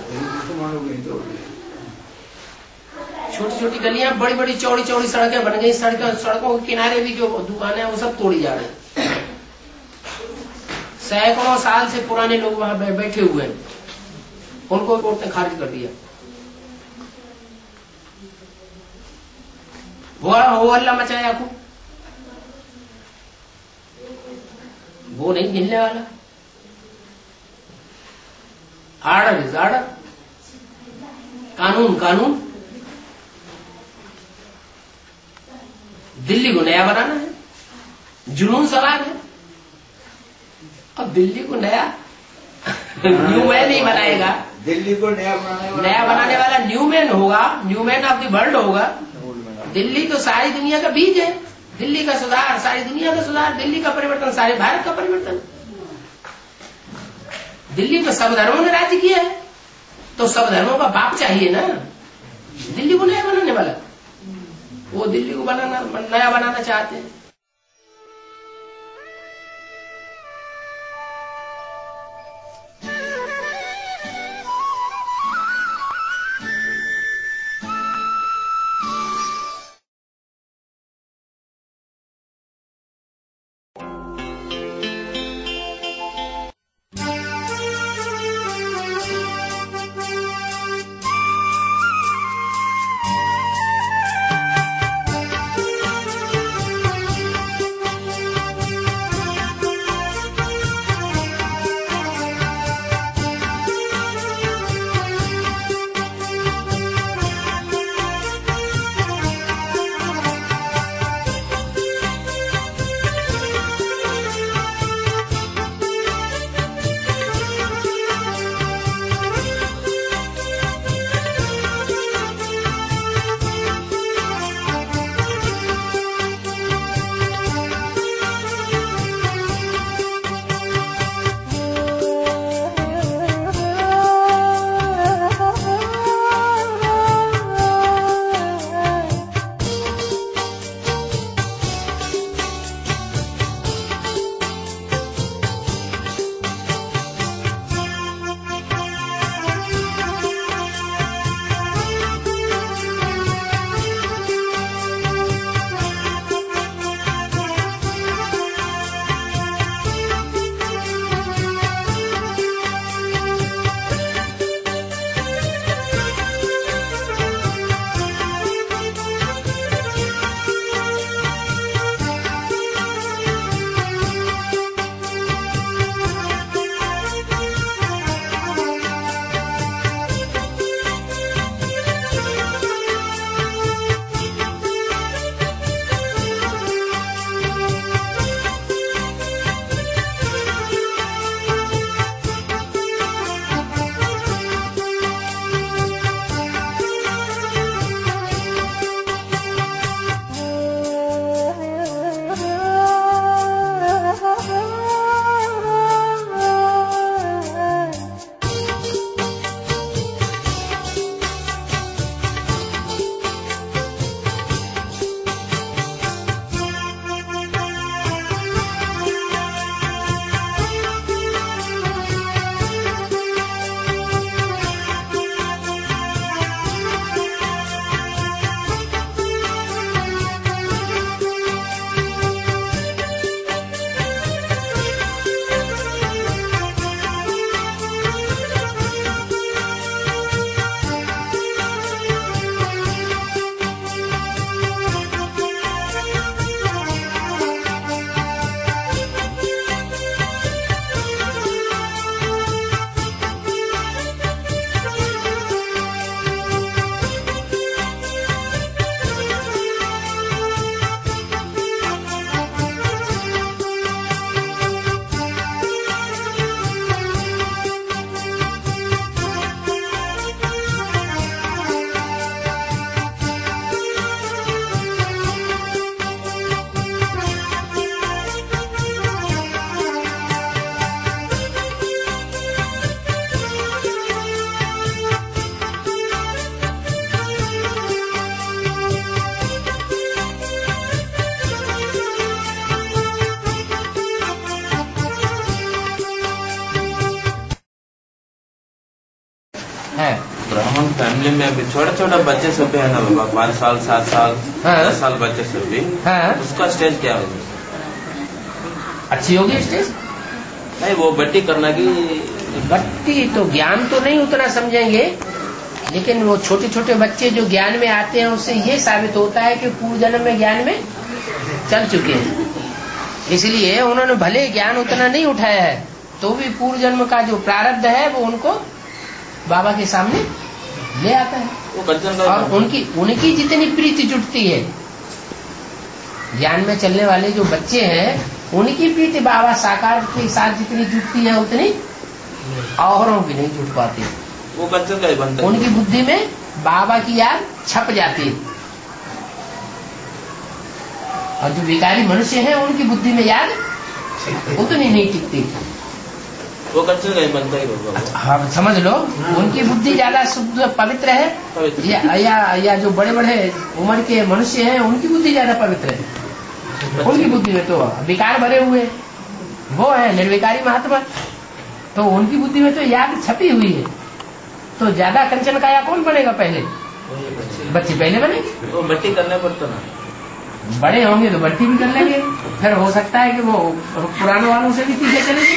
छोटी छोटी गलियां, बड़ी बड़ी चौड़ी चौड़ी सड़कें बन गई। सड़कों के किनारे भी जो दुकानें हैं वो सब तोड़ी जा रही हैं। सैकड़ों साल से पुराने लोग वहां बैठे हुए हैं, उनको कोर्ट ने खारिज कर दिया। वो अल्लाह मचाया को, वो नहीं मिलने वाला। आर्डर इज आर्डर, कानून कानून। दिल्ली को नया बनाना है, जुनून सवार है। अब दिल्ली को नया न्यूमैन नहीं बनाएगा। दिल्ली को नया बनाने वाला न्यूमैन होगा, न्यूमैन ऑफ द वर्ल्ड होगा। दिल्ली तो सारी दुनिया का बीज है। दिल्ली का सुधार सारी दुनिया का सुधार, दिल्ली का परिवर्तन सारे भारत का परिवर्तन। दिल्ली तो सब धर्मों ने राज्य किया है, तो सब धर्मों का बाप चाहिए ना। दिल्ली को नया बनाने वाला, वो दिल्ली को नया बनाना चाहते हैं। अभी छोटे छोटे बच्चे सब भी है ना बाबा, 5 साल 7 साल 10 साल बच्चे सब भी, उसका स्टेज क्या होगी? अच्छी होगी स्टेज? नहीं, वो बट्टी करना की बट्टी तो ज्ञान तो नहीं उतना समझेंगे, लेकिन वो छोटे छोटे बच्चे जो ज्ञान में आते हैं उससे ये साबित होता है कि पूर्व जन्म में ज्ञान में चल चुके हैं, इसलिए उन्होंने भले ज्ञान उतना नहीं उठाया है तो भी पूर्व जन्म का जो प्रारब्ध है वो उनको बाबा के सामने ले आता है। और उनकी जितनी प्रीति जुटती है, ज्ञान में चलने वाले जो बच्चे हैं उनकी प्रीति बाबा साकार के साथ जितनी जुटती है उतनी औरों की नहीं जुट पाती। वो कंचन का ही बनता है। उनकी बुद्धि में बाबा की याद छप जाती है, और जो विकारी मनुष्य हैं उनकी बुद्धि में याद उतनी नहीं टिकती। वो कंचन का ही बनता ही होगा। हाँ, समझ लो, उनकी बुद्धि ज्यादा शुद्ध पवित्र है, या जो बड़े बड़े उम्र के मनुष्य हैं उनकी बुद्धि ज्यादा पवित्र है। उनकी बुद्धि में तो विकार भरे हुए वो है निर्विकारी महात्मा, तो उनकी बुद्धि में तो याद छपी हुई है। तो ज्यादा कंचन काया कौन बनेगा? पहले बच्चे पहले बनेंगे। वो बट्टी करने पड़ता ना, बड़े होंगे तो बट्टी भी कर लेंगे, फिर हो सकता है कि वो पुराने वालों से भी पीछे चलेंगे।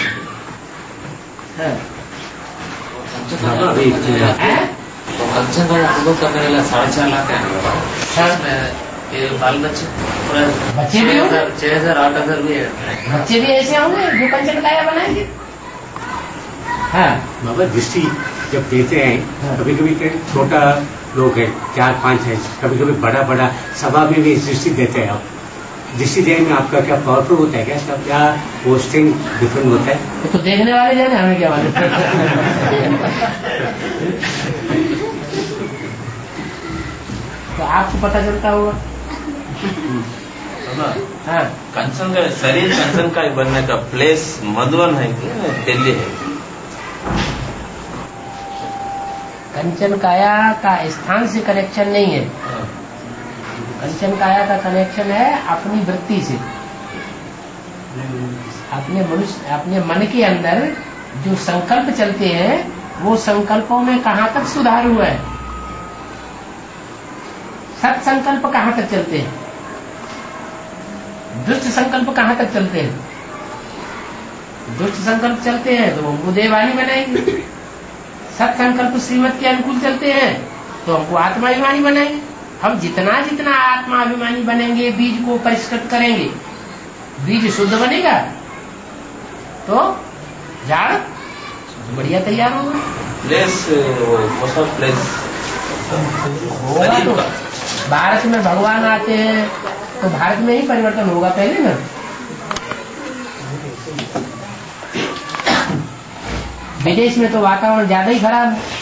तो कंचन का उपयोग करने वाला 4.5 लाख है बाल बच्चे भी होंगे, 6,000 8,000 भी है। बच्चे भी ऐसे होंगे जो कंचन काया बनाएंगे। हाँ बाबा, दृष्टि जब देते हैं कभी कभी छोटा लोग है 4-5 है, कभी कभी बड़ा बड़ा सभा में भी दृष्टि देते हैं। आप दृष्टि देने में आपका क्या पावरफुल होता है क्या? क्या पोस्टिंग डिफरेंट होता है? तो देखने वाले जाने, हमें क्या मालूम। तो आपको पता चलता होगा। हाँ, कंचन का शरीर कंचन का बनने का प्लेस मधुबन है कि दिल्ली है? कंचन काया का स्थान से कनेक्शन नहीं है, कंचन काया का कनेक्शन है अपनी वृत्ति से। अपने मन के अंदर जो संकल्प चलते हैं वो संकल्पों में कहाँ तक सुधार हुआ है। सत संकल्प कहाँ तक चलते हैं, दुष्ट संकल्प कहाँ तक चलते हैं। दुष्ट संकल्प चलते हैं तो हमको देवानी बनाएंगे, सत संकल्प श्रीमत के अनुकूल चलते हैं तो हमको आत्माभिमानी बनाएंगे। हम जितना जितना आत्माभिमानी बनेंगे, बीज को परिष्कृत करेंगे, बीज शुद्ध बनेगा तो झाड़ बढ़िया तैयार होगा। प्लेस होगा तो भारत में भगवान आते हैं तो भारत में ही परिवर्तन होगा पहले ना। विदेश में तो वातावरण ज्यादा ही खराब है।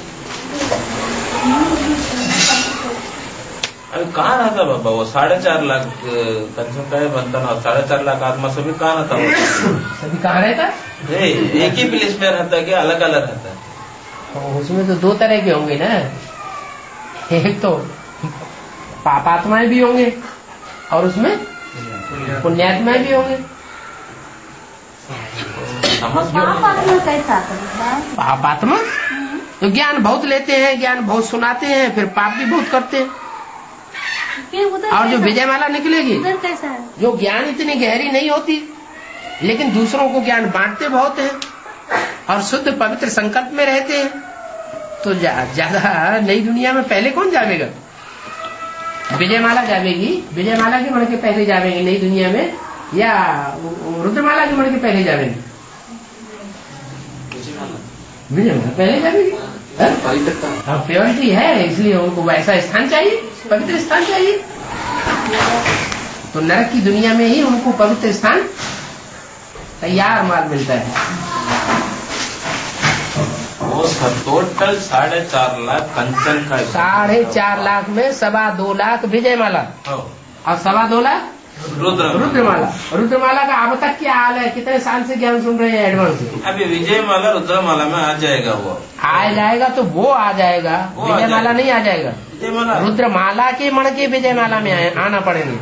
अभी कहाँ रहता बाबा वो 4.5 लाख कंचन का बनता ना, 4.5 लाख आत्मा सभी कहाँ रहता वो? सभी कहाँ रहता? एक ही प्लेस में रहता है क्या अलग अलग रहता है? उसमें तो 2 तरह के होंगे ना, एक तो पापात्माएं भी होंगे और उसमें पुण्यात्माएं भी होंगे। पापात्मा तो ज्ञान बहुत लेते हैं, ज्ञान बहुत सुनाते हैं, फिर पाप भी बहुत करते हैं। और जो विजयमाला निकलेगी, जो ज्ञान इतनी गहरी नहीं होती लेकिन दूसरों को ज्ञान बांटते बहुत हैं और शुद्ध पवित्र संकल्प में रहते हैं, तो ज्यादा नई दुनिया में पहले कौन जावेगा? विजयमाला जावेगी, विजयमाला के मण के पहले जावेंगे नई दुनिया में, या रुद्रमाला के मण के पहले जावेंगे? विजयमाला पहले जावेगी। हाँ, प्योरिटी है, इसलिए उनको वैसा स्थान चाहिए, पवित्र स्थान चाहिए। तो नरक की दुनिया में ही उनको पवित्र स्थान तैयार माल मिलता है। वो टोटल 4.5 लाख कंचन का, 4.5 लाख में 2.25 लाख विजयमाला और 2.25 लाख रुद्रमाला। रुद्रमाला का अब तक क्या हाल है? कितने साल से ज्ञान सुन रहे हैं एडवांस? अभी विजयमाला रुद्रमाला में आ जाएगा, वो आ जाएगा तो वो आ जाएगा, विजयमाला नहीं आ जाएगा। रुद्रमाला के मण के विजयमाला में आना पड़ेंगे।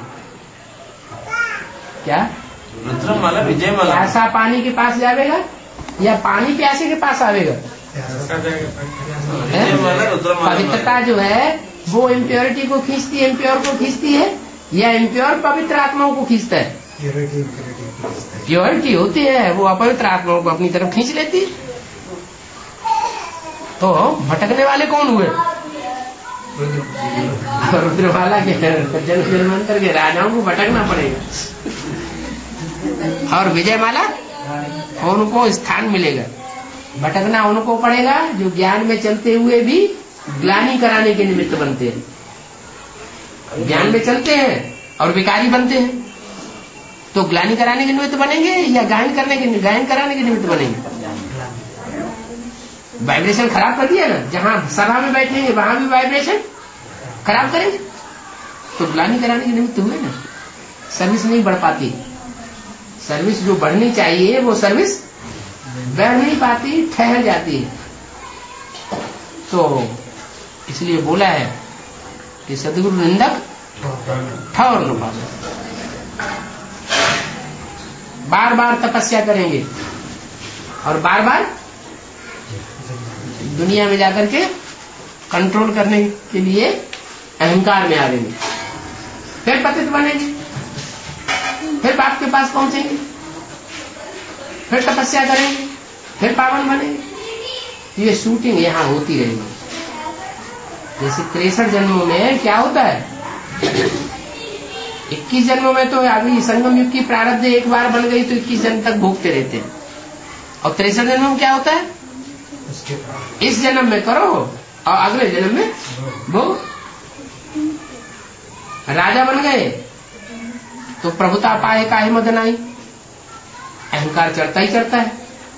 क्या रुद्रमाला विजयमाला प्यासा पानी के पास जाएगा या पानी प्यासे के पास आवेगा? पवित्रता जो है वो इम्प्योरिटी को खींचती है, इम्प्योर को खींचती है, या इम्प्योर पवित्र आत्माओं को खींचता है? प्योरिटी होती है वो अपवित्र आत्माओं को अपनी तरफ खींच लेती है। तो भटकने वाले कौन हुए? रुद्रमाला के जन्मांतर के राजाओं को भटकना पड़ेगा, और विजयमाला उनको स्थान मिलेगा। भटकना उनको पड़ेगा जो ज्ञान में चलते हुए भी ग्लानि कराने के निमित्त बनते हैं। ज्ञान में चलते हैं और विकारी बनते हैं, तो ग्लानि कराने के निमित्त बनेंगे या गायन कराने के निमित्त बनेंगे? वाइब्रेशन खराब कर दिया ना, जहां सभा में बैठेंगे वहां भी वाइब्रेशन खराब करेंगे, तो ग्लानि कराने के निमित्त हुए ना। सर्विस नहीं बढ़ पाती, सर्विस जो बढ़नी चाहिए वो सर्विस बढ़ नहीं पाती, ठहर जाती है। तो इसलिए बोला है कि सदगुरु निंदक ठौर न पावे। बार बार तपस्या करेंगे और बार बार दुनिया में जाकर के कंट्रोल करने के लिए अहंकार में आएंगे, फिर पतित बनेंगे, फिर बाप के पास पहुंचेंगे, फिर तपस्या करेंगे, फिर पावन बनेंगे। ये शूटिंग यहाँ होती रहेगी। जैसे 63 जन्मों में क्या होता है, 21 जन्मों में तो अभी संगम युग की प्रारब्ध एक बार बन गई तो 21 जन्म तक भोगते रहते हैं, और 63 जन्मों में क्या होता है, इस जन्म में करो और अगले जन्म में भोग। राजा बन गए तो प्रभुता पाए काहे मदन आई, अहंकार चढ़ता ही चढ़ता है।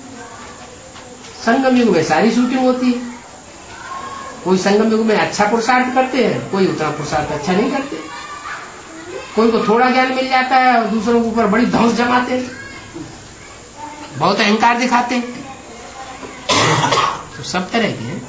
संगम युग में सारी शूटिंग होती है। कोई संगम युग में अच्छा पुरुषार्थ करते हैं, कोई उतना पुरुषार्थ अच्छा नहीं करते। कोई को थोड़ा ज्ञान मिल जाता है और दूसरों के ऊपर बड़ी धौंस जमाते हैं, बहुत अहंकार दिखाते हैं। तो सब तरह के हैं।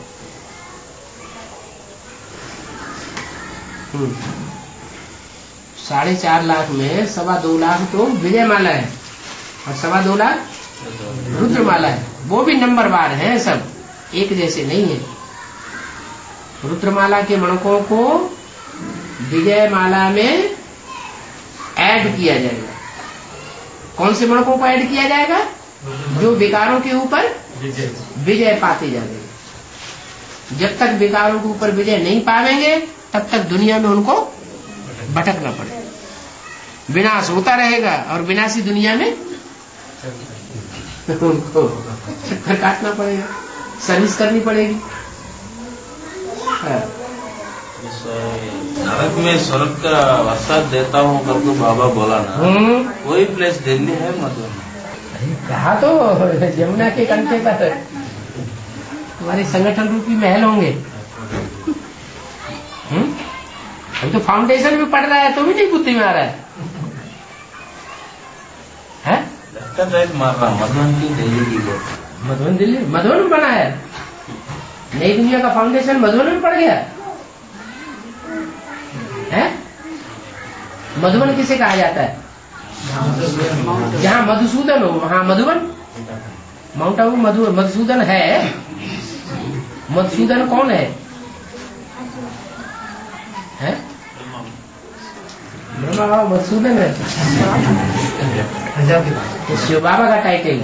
4.5 लाख में 2.25 लाख तो विजयमाला है और 2.25 लाख रुद्रमाला है। वो भी नंबरवार है, सब एक जैसे नहीं है। रुद्रमाला के मणकों को विजयमाला में ऐड किया जाएगा। कौन से मणकों को ऐड किया जाएगा? जो विकारों के ऊपर विजय पाते जाएंगे। जब तक विकारों के ऊपर विजय नहीं पावेंगे तब तक दुनिया में उनको भटकना पड़ेगा, विनाश होता रहेगा और विनाशी दुनिया में उनको चक्कर काटना पड़ेगा, सर्विस करनी पड़ेगी। नरक में स्वर्ग का वरसाद देता हूँ करके बाबा बोला ना, कोई प्लेस दिल्ली है मतलब कहा तो यमुना के कंठे पर हमारे संगठन रूपी महल होंगे। अभी तो फाउंडेशन भी पढ़ रहा है तो भी नहीं बुद्धि में आ रहा है? मार रहा मधुबन की दिल्ली की मधुबन दिल्ली मधुबन में बना है। नई दुनिया का फाउंडेशन मधुबन में पड़ गया है। मधुबन किसे कहा जाता है? जहाँ मधुसूदन हो वहाँ मधुबन। माउंट आबू मधुसूदन है। मधुसूदन कौन है? ब्रह्मा बाबा मधुसूदन है, शिव बाबा का टाइटल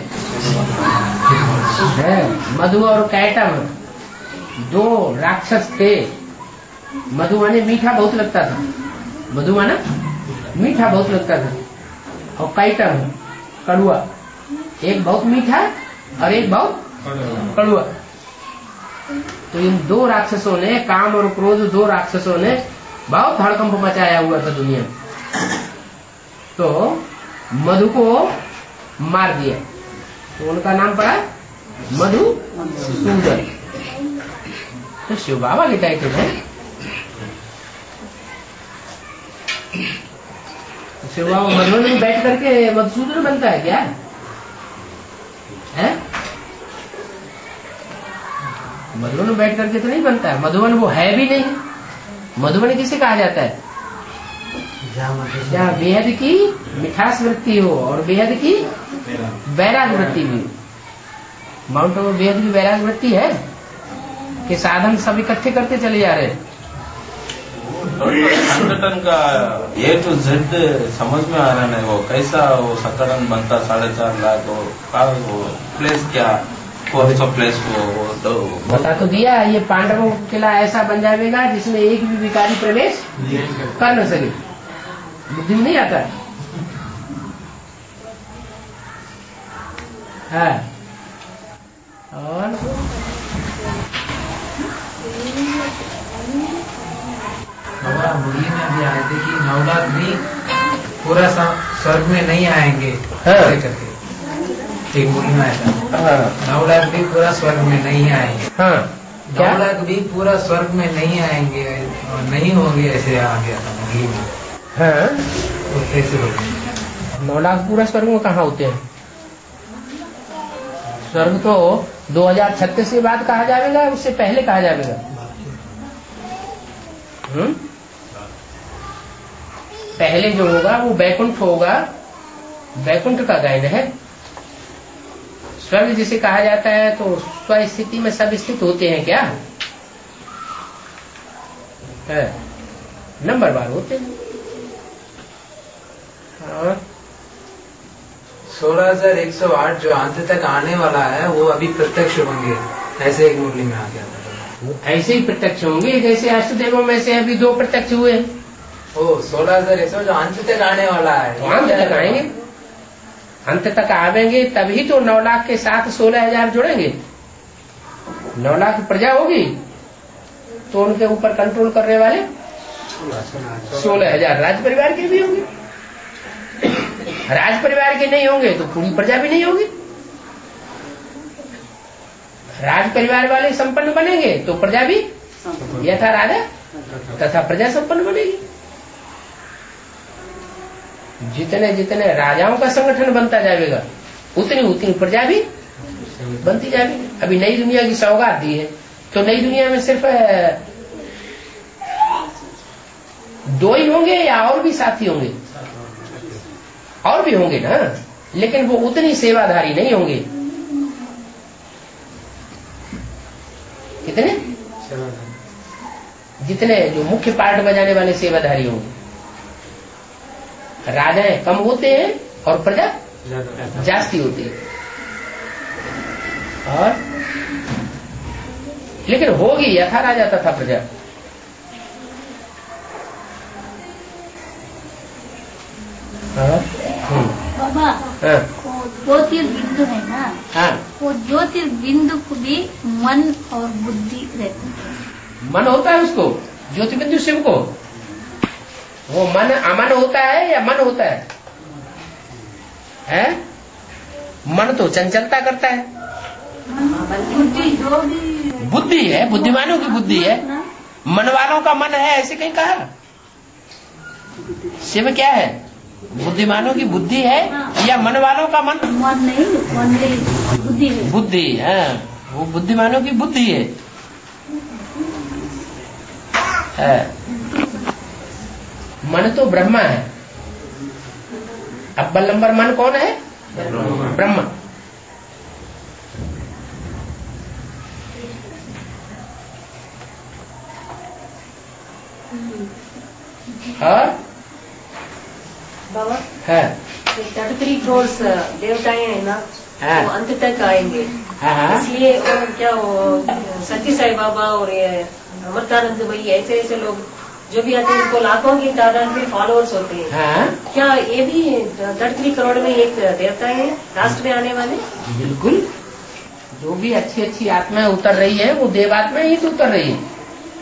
है। मधु और कैटम 2 राक्षस थे। मधु माने मीठा बहुत लगता था, मधु माना मीठा बहुत लगता था, और कैटम कड़ुआ। एक बहुत मीठा और एक बहुत कड़ुआ। तो इन 2 राक्षसों ने, काम और क्रोध 2 राक्षसों ने बहुत हड़कंप मचाया हुआ था दुनिया में। तो मधु को मार दिया तो उनका नाम पड़ा मधुसूदन। तो शिव बाबा के टाइटल है। शिव बाबा मधुबन में बैठ करके मधुसूदन बनता है क्या है? मधुबन में बैठ करके तो नहीं बनता है। मधुबन वो है भी नहीं। मधुबन किसे कहा जाता है? जहाँ बेहद की मिठास वृत्ति हो और बेहद की वैराग वृत्ति भी। माउंट आबू बेहद की वैराग वृत्ति है कि साधन सब इकट्ठे करते चले जा रहे हैं। संगठन का A to Z समझ में आ रहा है। वो कैसा वो संगठन बनता 4.5 लाख वो प्लेस क्या कौन सा प्लेस वो बता तो दिया। ये पांडवों का किला ऐसा बन जाएगा जिसमें एक भी भिखारी प्रवेश कर न सके। बुद्धि में नहीं आता है। और बाबा मुरली में भी आए थे कि 9 लाख भी पूरा स्वर्ग में नहीं आएंगे करके एक मुरली में आया था। 9 लाख भी पूरा स्वर्ग में नहीं आएंगे। 9 लाख भी पूरा स्वर्ग में नहीं आएंगे, नहीं होंगे, ऐसे आ गया था मुरली में। तो कैसे होगा 9 लाख पूरा स्वर्ग में कहाँ होते हैं? स्वर्ग तो 2036 के बाद कहा जाएगा, उससे पहले कहा जाएगा। पहले जो होगा वो बैकुंठ होगा। बैकुंठ का गायन है। स्वर्ग जिसे कहा जाता है तो स्वस्थिति में सब स्थित होते हैं क्या है? नंबर बार होते हैं। और 16,108 जो अंत तक आने वाला है वो अभी प्रत्यक्ष होंगे, ऐसे एक मुरली में आ गया था। ऐसे ही प्रत्यक्ष होंगे जैसे अष्टदेवों में से अभी 2 प्रत्यक्ष हुए। 16,100 जो अंत तक आने वाला है, तो अंत तक आएंगे। अंत तक आवेंगे तभी तो 9 लाख के साथ 16,000 जुड़ेंगे। 9 लाख प्रजा होगी तो उनके ऊपर कंट्रोल करने वाले 16,000 राज परिवार के भी होंगे। राज परिवार के नहीं होंगे तो पूरी प्रजा भी नहीं होगी। राज परिवार वाले संपन्न बनेंगे तो प्रजा भी यथा राजा तथा प्रजा संपन्न बनेगी। जितने जितने राजाओं का संगठन बनता जाएगा उतनी उतनी प्रजा भी बनती जाएगी। अभी नई दुनिया की सौगात दी है तो नई दुनिया में सिर्फ 2 ही होंगे या और भी साथी होंगे? और भी होंगे ना, लेकिन वो उतनी सेवाधारी नहीं होंगे। कितने? जितने जो मुख्य पार्ट बजाने वाले सेवाधारी होंगे। राजाएं कम होते हैं और प्रजा जास्ती होती है। और लेकिन होगी यथा राजा तथा प्रजा। बाबा ज्योतिर्बिंदु है ना, वो ज्योतिर्बिंदु को भी मन और बुद्धि रहती है। मन होता है उसको, ज्योतिर्बिंदु शिव को। वो मन अमन होता है या मन होता है? मन तो चंचलता करता है। बुद्धि है, बुद्धिमानों की बुद्धि है। मन वालों का मन है ऐसे कहीं कहा? शिव क्या है? बुद्धिमानों की बुद्धि है या मन वालों का मन? मन नहीं, बुद्धि है। बुद्धि है, वो बुद्धिमानों की बुद्धि है। मन तो ब्रह्मा है। अव्वल नंबर मन कौन है? ब्रह्मा। और बाबा है 33 करोड़ देवताएं हैं ना, वो अंत तक आएंगे। हाँ। इसलिए और क्या वो सती साई बाबा और ये अमृतानंद भाई ऐसे ऐसे लोग जो भी आते हैं उनको लाखों की तादाद में फॉलोअर्स होते हैं। हाँ? क्या ये भी 33 करोड़ में एक देवता है लास्ट में आने वाले? बिल्कुल। जो भी अच्छी अच्छी आत्माएं उतर रही है वो देवात्माएं ही तो उतर रही है।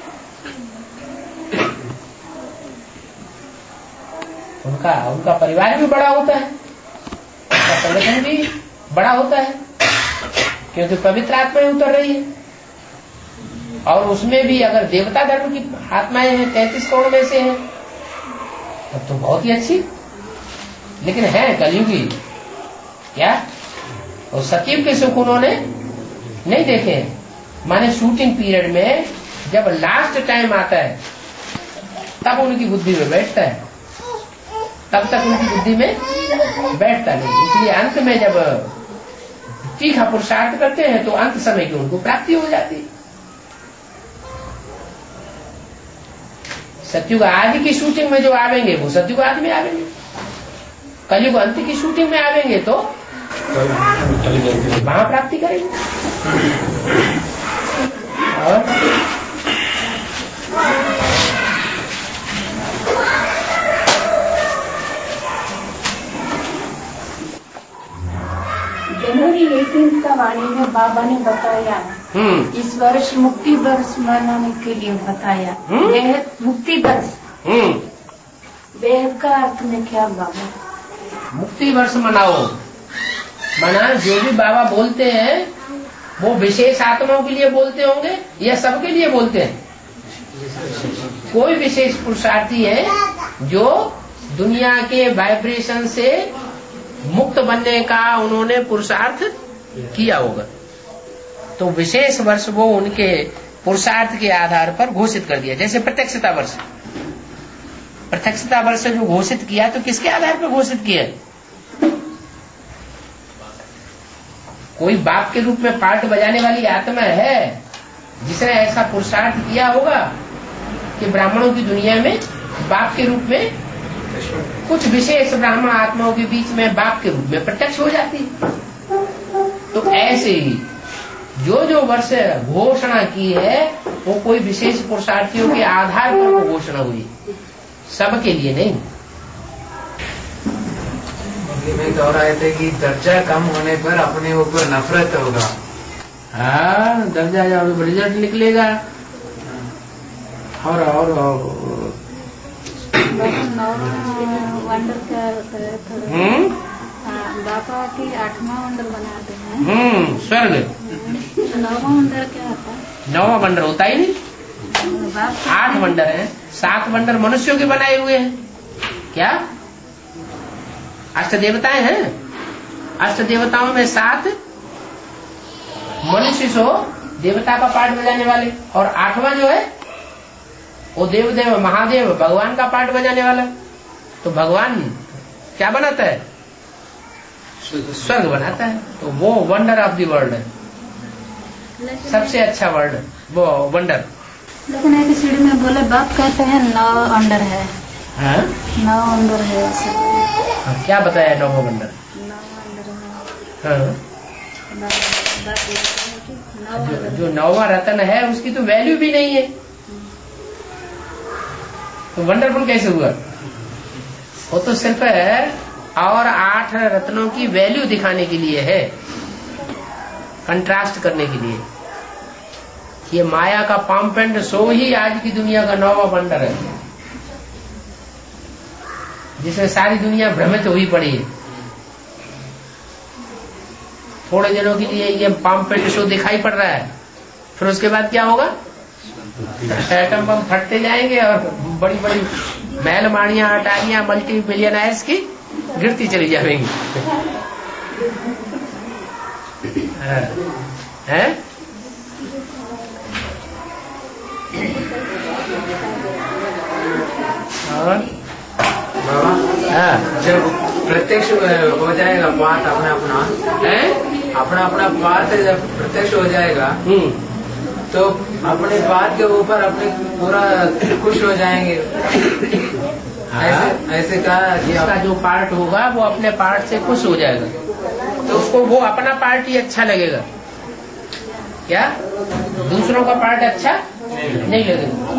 उनका परिवार भी बड़ा होता है, उनका संगठन भी बड़ा होता है, क्योंकि पवित्र आत्माएं उतर रही है। और उसमें भी अगर देवता धर्म की आत्माएं हैं 33 करोड़ में से हैं तब तो बहुत ही अच्छी। लेकिन है कलयुगी क्या? और सतयुग के सुख उन्होंने नहीं देखे। माने शूटिंग पीरियड में जब लास्ट टाइम आता है तब उनकी बुद्धि में बैठता है, तब तक उनकी बुद्धि में बैठता नहीं। इसलिए अंत में जब तीखा पुरुषार्थ करते हैं तो अंत समय की उनको प्राप्ति हो जाती है। सतयुग आदि की शूटिंग में जो आवेंगे वो सतयुग आदि में आवेंगे, कलयुग अंत की शूटिंग में आवेंगे तो वहां प्राप्ति करेंगे। और जनवरी 18 का वाणी में बाबा ने बताया इस वर्ष मुक्ति वर्ष मनाने के लिए बताया। बेहद मुक्ति वर्ष, बेहद का अर्थ में क्या बाबा? मुक्ति वर्ष मनाओ, मना जो भी बाबा बोलते हैं वो विशेष आत्माओं के लिए बोलते होंगे या सबके लिए बोलते हैं? कोई विशेष पुरुषार्थी है जो दुनिया के वाइब्रेशन से मुक्त बनने का उन्होंने पुरुषार्थ किया होगा, तो विशेष वर्ष वो उनके पुरुषार्थ के आधार पर घोषित कर दिया। जैसे प्रत्यक्षता वर्ष, प्रत्यक्षता वर्ष जो घोषित किया तो किसके आधार पर घोषित किया? कोई बाप के रूप में पार्ट बजाने वाली आत्मा है जिसने ऐसा पुरुषार्थ किया होगा कि ब्राह्मणों की दुनिया में बाप के रूप में कुछ विशेष ब्राह्मण आत्माओं के बीच में बाप के रूप में प्रत्यक्ष हो जाती। तो ऐसे ही जो जो वर्ष घोषणा की है वो कोई विशेष पुरुषार्थियों के आधार पर वो घोषणा हुई, सबके लिए नहीं। में कह रहे थे कि दर्जा कम होने पर अपने ऊपर नफरत होगा। हाँ, दर्जा जब रिजल्ट निकलेगा। और वंडर क्या होता है? बाबा की 8वां वंडर बनाते हैं। स्वर्ग। 9वां वंडर क्या होता है? 9वां वंडर होता ही नहीं, 8 वंडर है। 7 वंडर मनुष्यों के बनाए हुए हैं। क्या अष्ट देवताएं हैं? अष्ट देवताओं में 7 मनुष्य सो देवता का पाठ बजाने वाले, और 8वां जो है वो देवदेव महादेव भगवान का पाठ बजाने वाला। तो भगवान क्या बनाता है? स्वर्ग बनाता है। तो वो वंडर ऑफ द वर्ल्ड है, सबसे अच्छा वर्ल्ड वो वंडर। लेकिन एक सीढ़ी में बोले बाप कहते हैं 9 वंडर है। 9 वंडर है। क्या बताया 9वां वंडर? 9 जो 9वां रत्न है उसकी तो वैल्यू भी नहीं है, तो वंडरफुल कैसे हुआ? वो तो सिर्फ और 8 रत्नों की वैल्यू दिखाने के लिए है, कंट्रास्ट करने के लिए। ये माया का पामपेंट सो ही आज की दुनिया का 9वां वंडर है, जिसमें सारी दुनिया भ्रमित हुई पड़ी है। थोड़े दिनों के लिए ये पामपेंट शो दिखाई पड़ रहा है, फिर उसके बाद क्या होगा? एटम बम फटते जाएंगे और बड़ी बड़ी महल माड़ियां अटारियां मल्टी मिलियनर्स की गिरती चली जाएंगी। हैं? और जब प्रत्यक्ष हो जाएगा पाठ अपना अपना पाठ जब प्रत्यक्ष हो जाएगा तो अपने बात के ऊपर अपने पूरा खुश हो जाएंगे। ऐसे कहा कि इसका जो पार्ट होगा वो अपने पार्ट से खुश हो जाएगा, तो उसको वो अपना पार्ट ही अच्छा लगेगा। क्या दूसरों का पार्ट अच्छा नहीं लगेगा?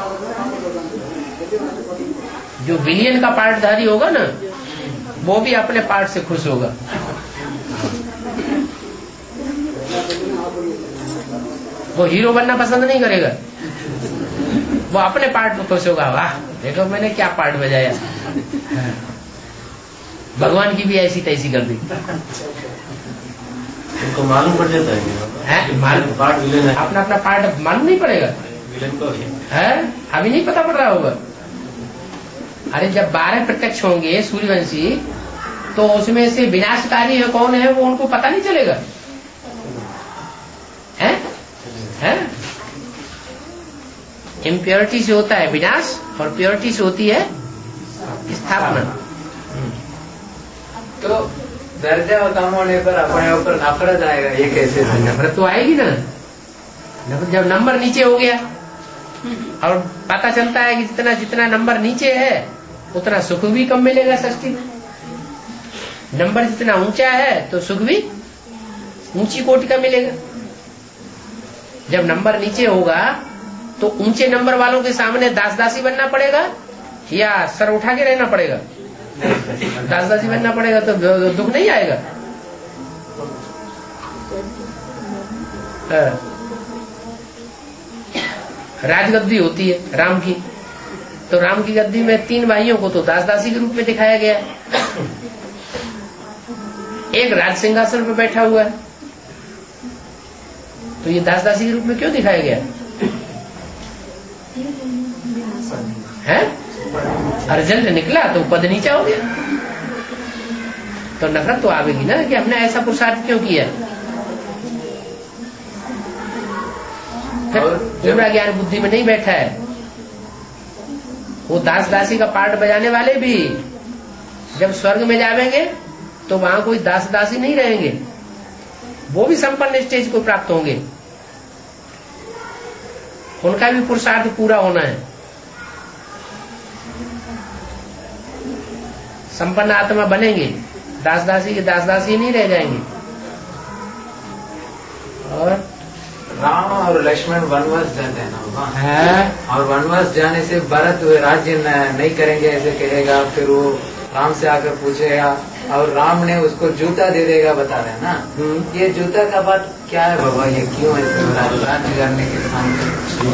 जो बिलियन का पार्टधारी होगा ना वो भी अपने पार्ट से खुश होगा। वो हीरो बनना पसंद नहीं करेगा, वो अपने पार्ट में खुश होगा। वाह देखो मैंने क्या पार्ट बजाया, भगवान की भी ऐसी तैसी कर दी। उनको मालूम पड़ जाता है मालूम पार्ट विलेन है, अपना अपना पार्ट मालूम नहीं पड़ेगा विलेन को है, अभी नहीं पता पड़ रहा होगा। अरे जब 12 प्रत्यक्ष होंगे सूर्यवंशी तो उसमें से विनाशकारी है कौन है वो उनको पता नहीं चलेगा। है? इम्प्योरिटी से होता है विनाश और प्योरिटी से होती है स्थापना। तो दर्जा कम होने पर अपने ऊपर नफरत आएगा, ये कैसे? नफरत तो आएगी ना, जब नंबर नीचे हो गया और पता चलता है कि जितना जितना नंबर नीचे है उतना सुख भी कम मिलेगा षष्ठी में। नंबर जितना ऊंचा है तो सुख भी ऊंची कोटि का मिलेगा। जब नंबर नीचे होगा तो ऊंचे नंबर वालों के सामने दास दासी बनना पड़ेगा या सर उठा के रहना पड़ेगा? दास दासी बनना पड़ेगा तो दुख नहीं आएगा। राजगद्दी होती है राम की, तो राम की गद्दी में 3 भाइयों को तो दास दासी के रूप में दिखाया गया है। एक राज सिंहासन पर बैठा हुआ है, तो ये दास दासी के रूप में क्यों दिखाया गया है? रिजल्ट निकला तो पद नीचा हो गया, तो नफरत तो आवेगी ना कि हमने ऐसा पुरुषार्थ क्यों किया। पूरा ज्ञान बुद्धि में नहीं बैठा है। वो दास दासी का पार्ट बजाने वाले भी जब स्वर्ग में जावेंगे तो वहां कोई दास दासी नहीं रहेंगे, वो भी संपन्न स्टेज को प्राप्त होंगे। उनका भी पुरुषार्थ पूरा होना है। संपन्न आत्मा बनेंगे, दास दासी के दास दासी नहीं रह जाएंगे। और राम और लक्ष्मण वनवास जाते हैं ना है? और वनवास जाने से भरत राज्य नहीं करेंगे ऐसे कहेगा, फिर वो राम से आकर पूछेगा और राम ने उसको जूता दे देगा, बता रहे हैं ना। ये जूता का बात क्या है बाबा, ये क्यों ऐसे हो रहा है राज्य करने के सामने?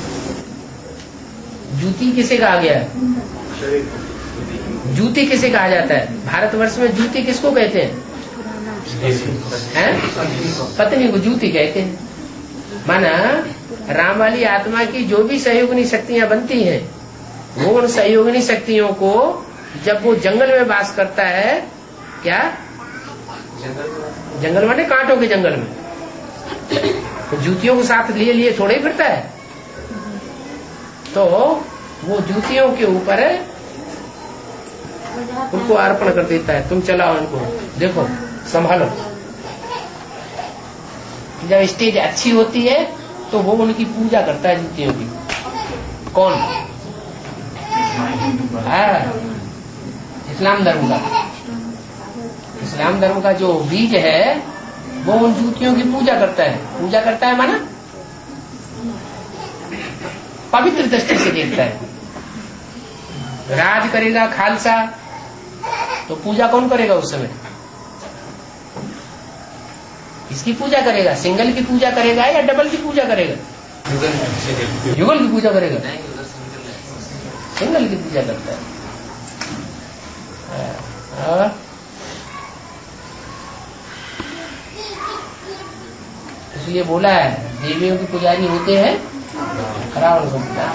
जूती किसे कहा गया है? जूती किसे कहा जाता है? भारतवर्ष में जूती किसको कहते हैं? पत्नी को जूती कहते हैं। माना राम वाली आत्मा की जो भी सहयोगिनी शक्तियां बनती हैं, वो उन सहयोगिनी शक्तियों को जब वो जंगल में वास करता है, क्या जंगल माने कांटों के जंगल में, तो जूतियों को साथ लिए लिए थोड़े ही फिरता है। तो वो जूतियों के ऊपर उनको अर्पण कर देता है, तुम चलाओ इनको, देखो संभालो। जब स्टेज अच्छी होती है तो वो उनकी पूजा करता है जूतियों की। कौन? इस्लाम धर्म का। इस्लाम धर्म का जो बीज है वो उन जूतियों की पूजा करता है। पूजा करता है माना पवित्र दृष्टि से देखता है। राज करेगा खालसा तो पूजा कौन करेगा उस समय? इसकी पूजा करेगा, सिंगल की पूजा करेगा या डबल की पूजा करेगा? युगल की पूजा करेगा, सिंगल की पूजा करता है। इसलिए बोला है देवियों के पुजारी होते हैं रावण संप्रदाय।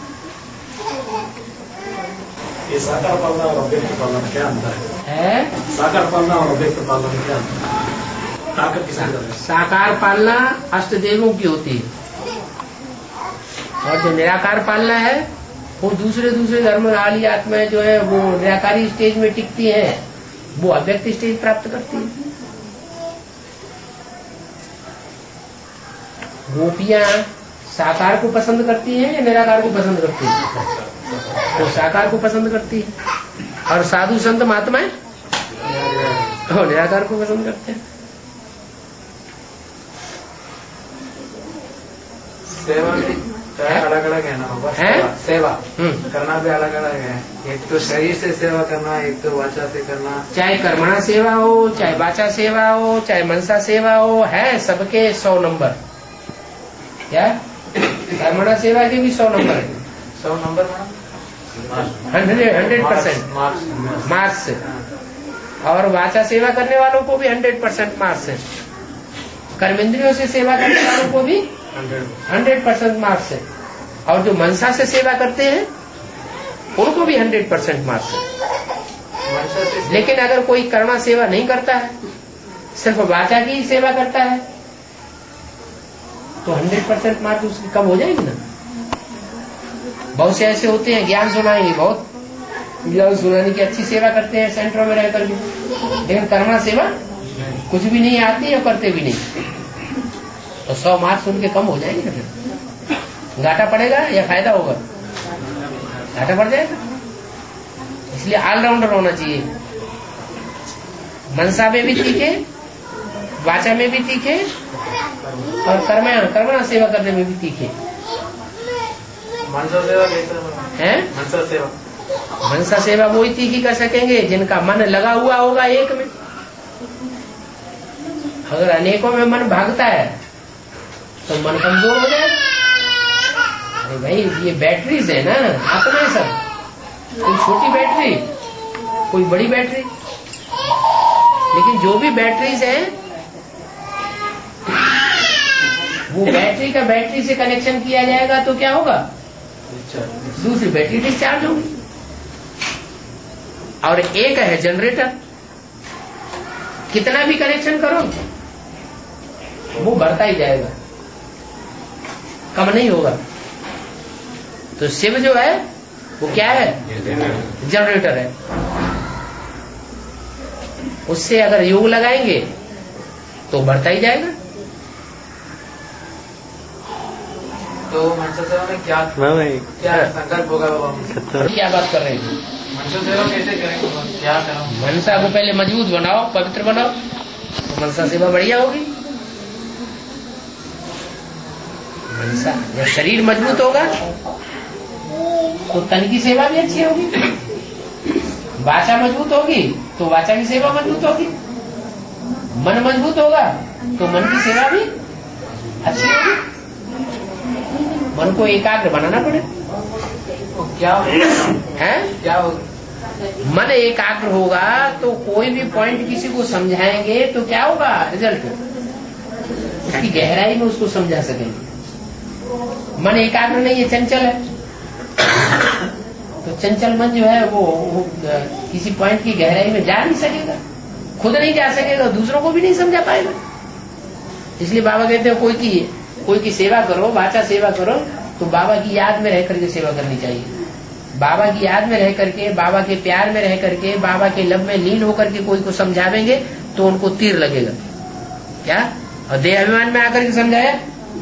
ये साकार पालना और अव्यक्त पालना क्या अंतर है? साकार पालना और अव्यक्त पालना क्या अंतर है? साकार पालना अष्ट देवों की होती है, और जो निराकार पालना है वो दूसरे दूसरे धर्म वाली आत्माएं जो है वो निराकारी स्टेज में टिकती है, वो अव्यक्त स्टेज प्राप्त करती है। गोपियां साकार को पसंद करती हैं या निराकार को पसंद करती है? तो साकार को पसंद करती है, और साधु संत महात्माएं निराकार को पसंद करते हैं। सेवा भी अलग अलग है ना बाबा, सेवा करना भी अलग अलग है। एक तो शरीर से सेवा करना, एक तो वाचा से करना। चाहे कर्मणा सेवा हो, चाहे वाचा सेवा हो, चाहे मनसा सेवा हो, है सबके 100 नंबर। क्या कर्मणा सेवा के भी 100 नंबर है? 100 नंबर 100% मार्क्स है, और वाचा सेवा करने वालों को भी 100% मार्क्स है। कर्मेंद्रियों से सेवा करने वालों को भी 100% मार्क्स है, और जो मनसा से सेवा करते हैं उनको भी 100% मार्क्स है। लेकिन अगर कोई कर्मा सेवा नहीं करता है, सिर्फ वाचा की सेवा करता है, तो 100% मार्क्स उसकी कम हो जाएगी ना। बहुत से ऐसे होते हैं ज्ञान सुनाएंगे, बहुत ज्ञान सुनाने की अच्छी सेवा करते हैं सेंटरों में रह करके, लेकिन कर्मा सेवा कुछ भी नहीं आती और करते भी नहीं, तो 100 मार्क्स उनके कम हो जाएंगे ना। फिर घाटा पड़ेगा या फायदा होगा? घाटा पड़ जाएगा। इसलिए ऑलराउंडर होना चाहिए, मनसा में भी तीखे, वाचा में भी तीखे और कर्मणा सेवा करने में भी तीखे। मनसा सेवा है? मनसा सेवा, मनसा सेवा वही तीखी कर सकेंगे जिनका मन लगा हुआ होगा एक में। अगर अनेकों में मन भागता है तो मन कमजोर हो जाए। अरे भाई ये बैटरीज है ना, आत्मा है सब, कोई छोटी बैटरी कोई बड़ी बैटरी, लेकिन जो भी बैटरीज है वो बैटरी का बैटरी से कनेक्शन किया जाएगा तो क्या होगा? दूसरी बैटरी डिस्चार्ज होगी। और एक है जनरेटर, कितना भी कनेक्शन करो वो बढ़ता ही जाएगा, कम नहीं होगा। तो शिव जो है वो क्या है? जनरेटर है। उससे अगर योग लगाएंगे तो बढ़ता ही जाएगा। तो मनसा सेवा में क्या संकल्प होगा बाबा? क्या बात कर रहे हैं? मनसा सेवा कैसे करेंगे? क्या करें? मनसा को पहले मजबूत बनाओ, पवित्र बनाओ, तो मनसा सेवा बढ़िया होगी। मनसा जब शरीर मजबूत होगा तो तन की सेवा भी अच्छी होगी। वाचा मजबूत होगी तो वाचा की सेवा मजबूत होगी। मन मजबूत होगा तो मन की सेवा भी अच्छी होगी। मन को एकाग्र बनाना पड़े। क्या है? क्या होगा? मन एकाग्र होगा तो कोई भी पॉइंट किसी को समझाएंगे तो क्या होगा रिजल्ट? उसकी गहराई में उसको समझा सकेंगे। मन एकाग्र नहीं है, चंचल है, तो चंचल मन जो है वो किसी पॉइंट की गहराई में जा नहीं सकेगा, खुद नहीं जा सकेगा, दूसरों को भी नहीं समझा पाएगा। इसलिए बाबा कहते हैं कोई की सेवा करो, वाचा सेवा करो तो बाबा की याद में रह करके सेवा करनी चाहिए। बाबा की याद में रह करके, बाबा के प्यार में रह करके, बाबा के लब में लीन होकर के कोई को समझावेंगे तो उनको तीर लगेगा। क्या? और देह अभिमान में आकर के समझाया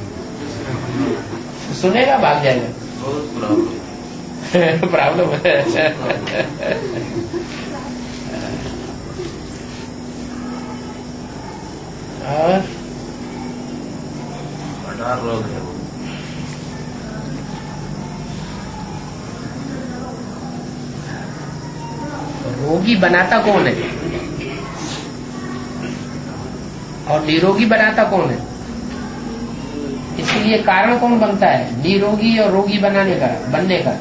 सुनेगा, भाग जाएगा। प्रॉब्लम है। और रोग है। रोगी बनाता कौन है और निरोगी बनाता कौन है? इसके लिए कारण कौन बनता है निरोगी और रोगी बनने का?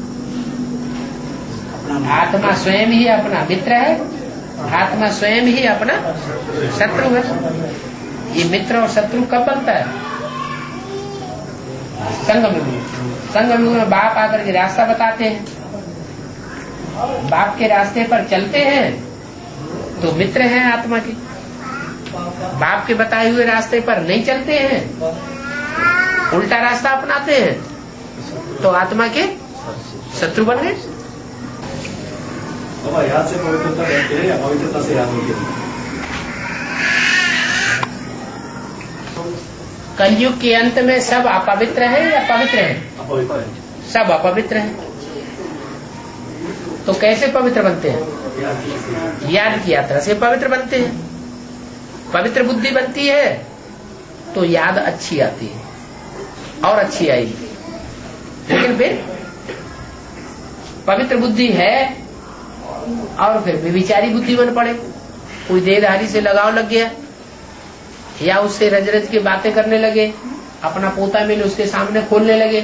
आत्मा स्वयं ही अपना मित्र है, आत्मा स्वयं ही अपना शत्रु है। ये मित्र और शत्रु कब बनता है? संगम युग में बाप आकर के रास्ता बताते हैं, बाप के रास्ते पर चलते हैं तो मित्र हैं आत्मा के। बाप के बताए हुए रास्ते पर नहीं चलते हैं, उल्टा रास्ता अपनाते हैं तो आत्मा के शत्रु बन गए। बाबा याद से पवित्रता रहती है या पवित्रता से याद होती है? कलयुग के अंत में सब अपवित्र हैं या पवित्र हैं? अपवित्र है। सब अपवित्र हैं। तो कैसे पवित्र बनते हैं? याद की यात्रा से पवित्र बनते हैं। पवित्र बुद्धि बनती है तो याद अच्छी आती है और अच्छी आएगी। लेकिन फिर पवित्र बुद्धि है और फिर विचारी बुद्धि बन पड़े, कोई देहधारी से लगाव लग गया या उससे रज रज के बातें करने लगे, अपना पोता मिल उसके सामने खोलने लगे,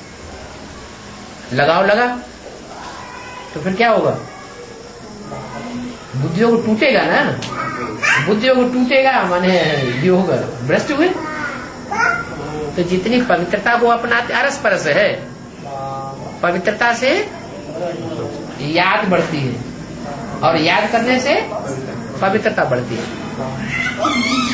लगाव लगा तो फिर क्या होगा? बुद्धियों को टूटेगा ना, बुद्धियों को टूटेगा माने ये होगा भ्रष्ट हुए। तो जितनी पवित्रता को अपनाते, अरस परस है, पवित्रता से याद बढ़ती है और याद करने से पवित्रता बढ़ती है।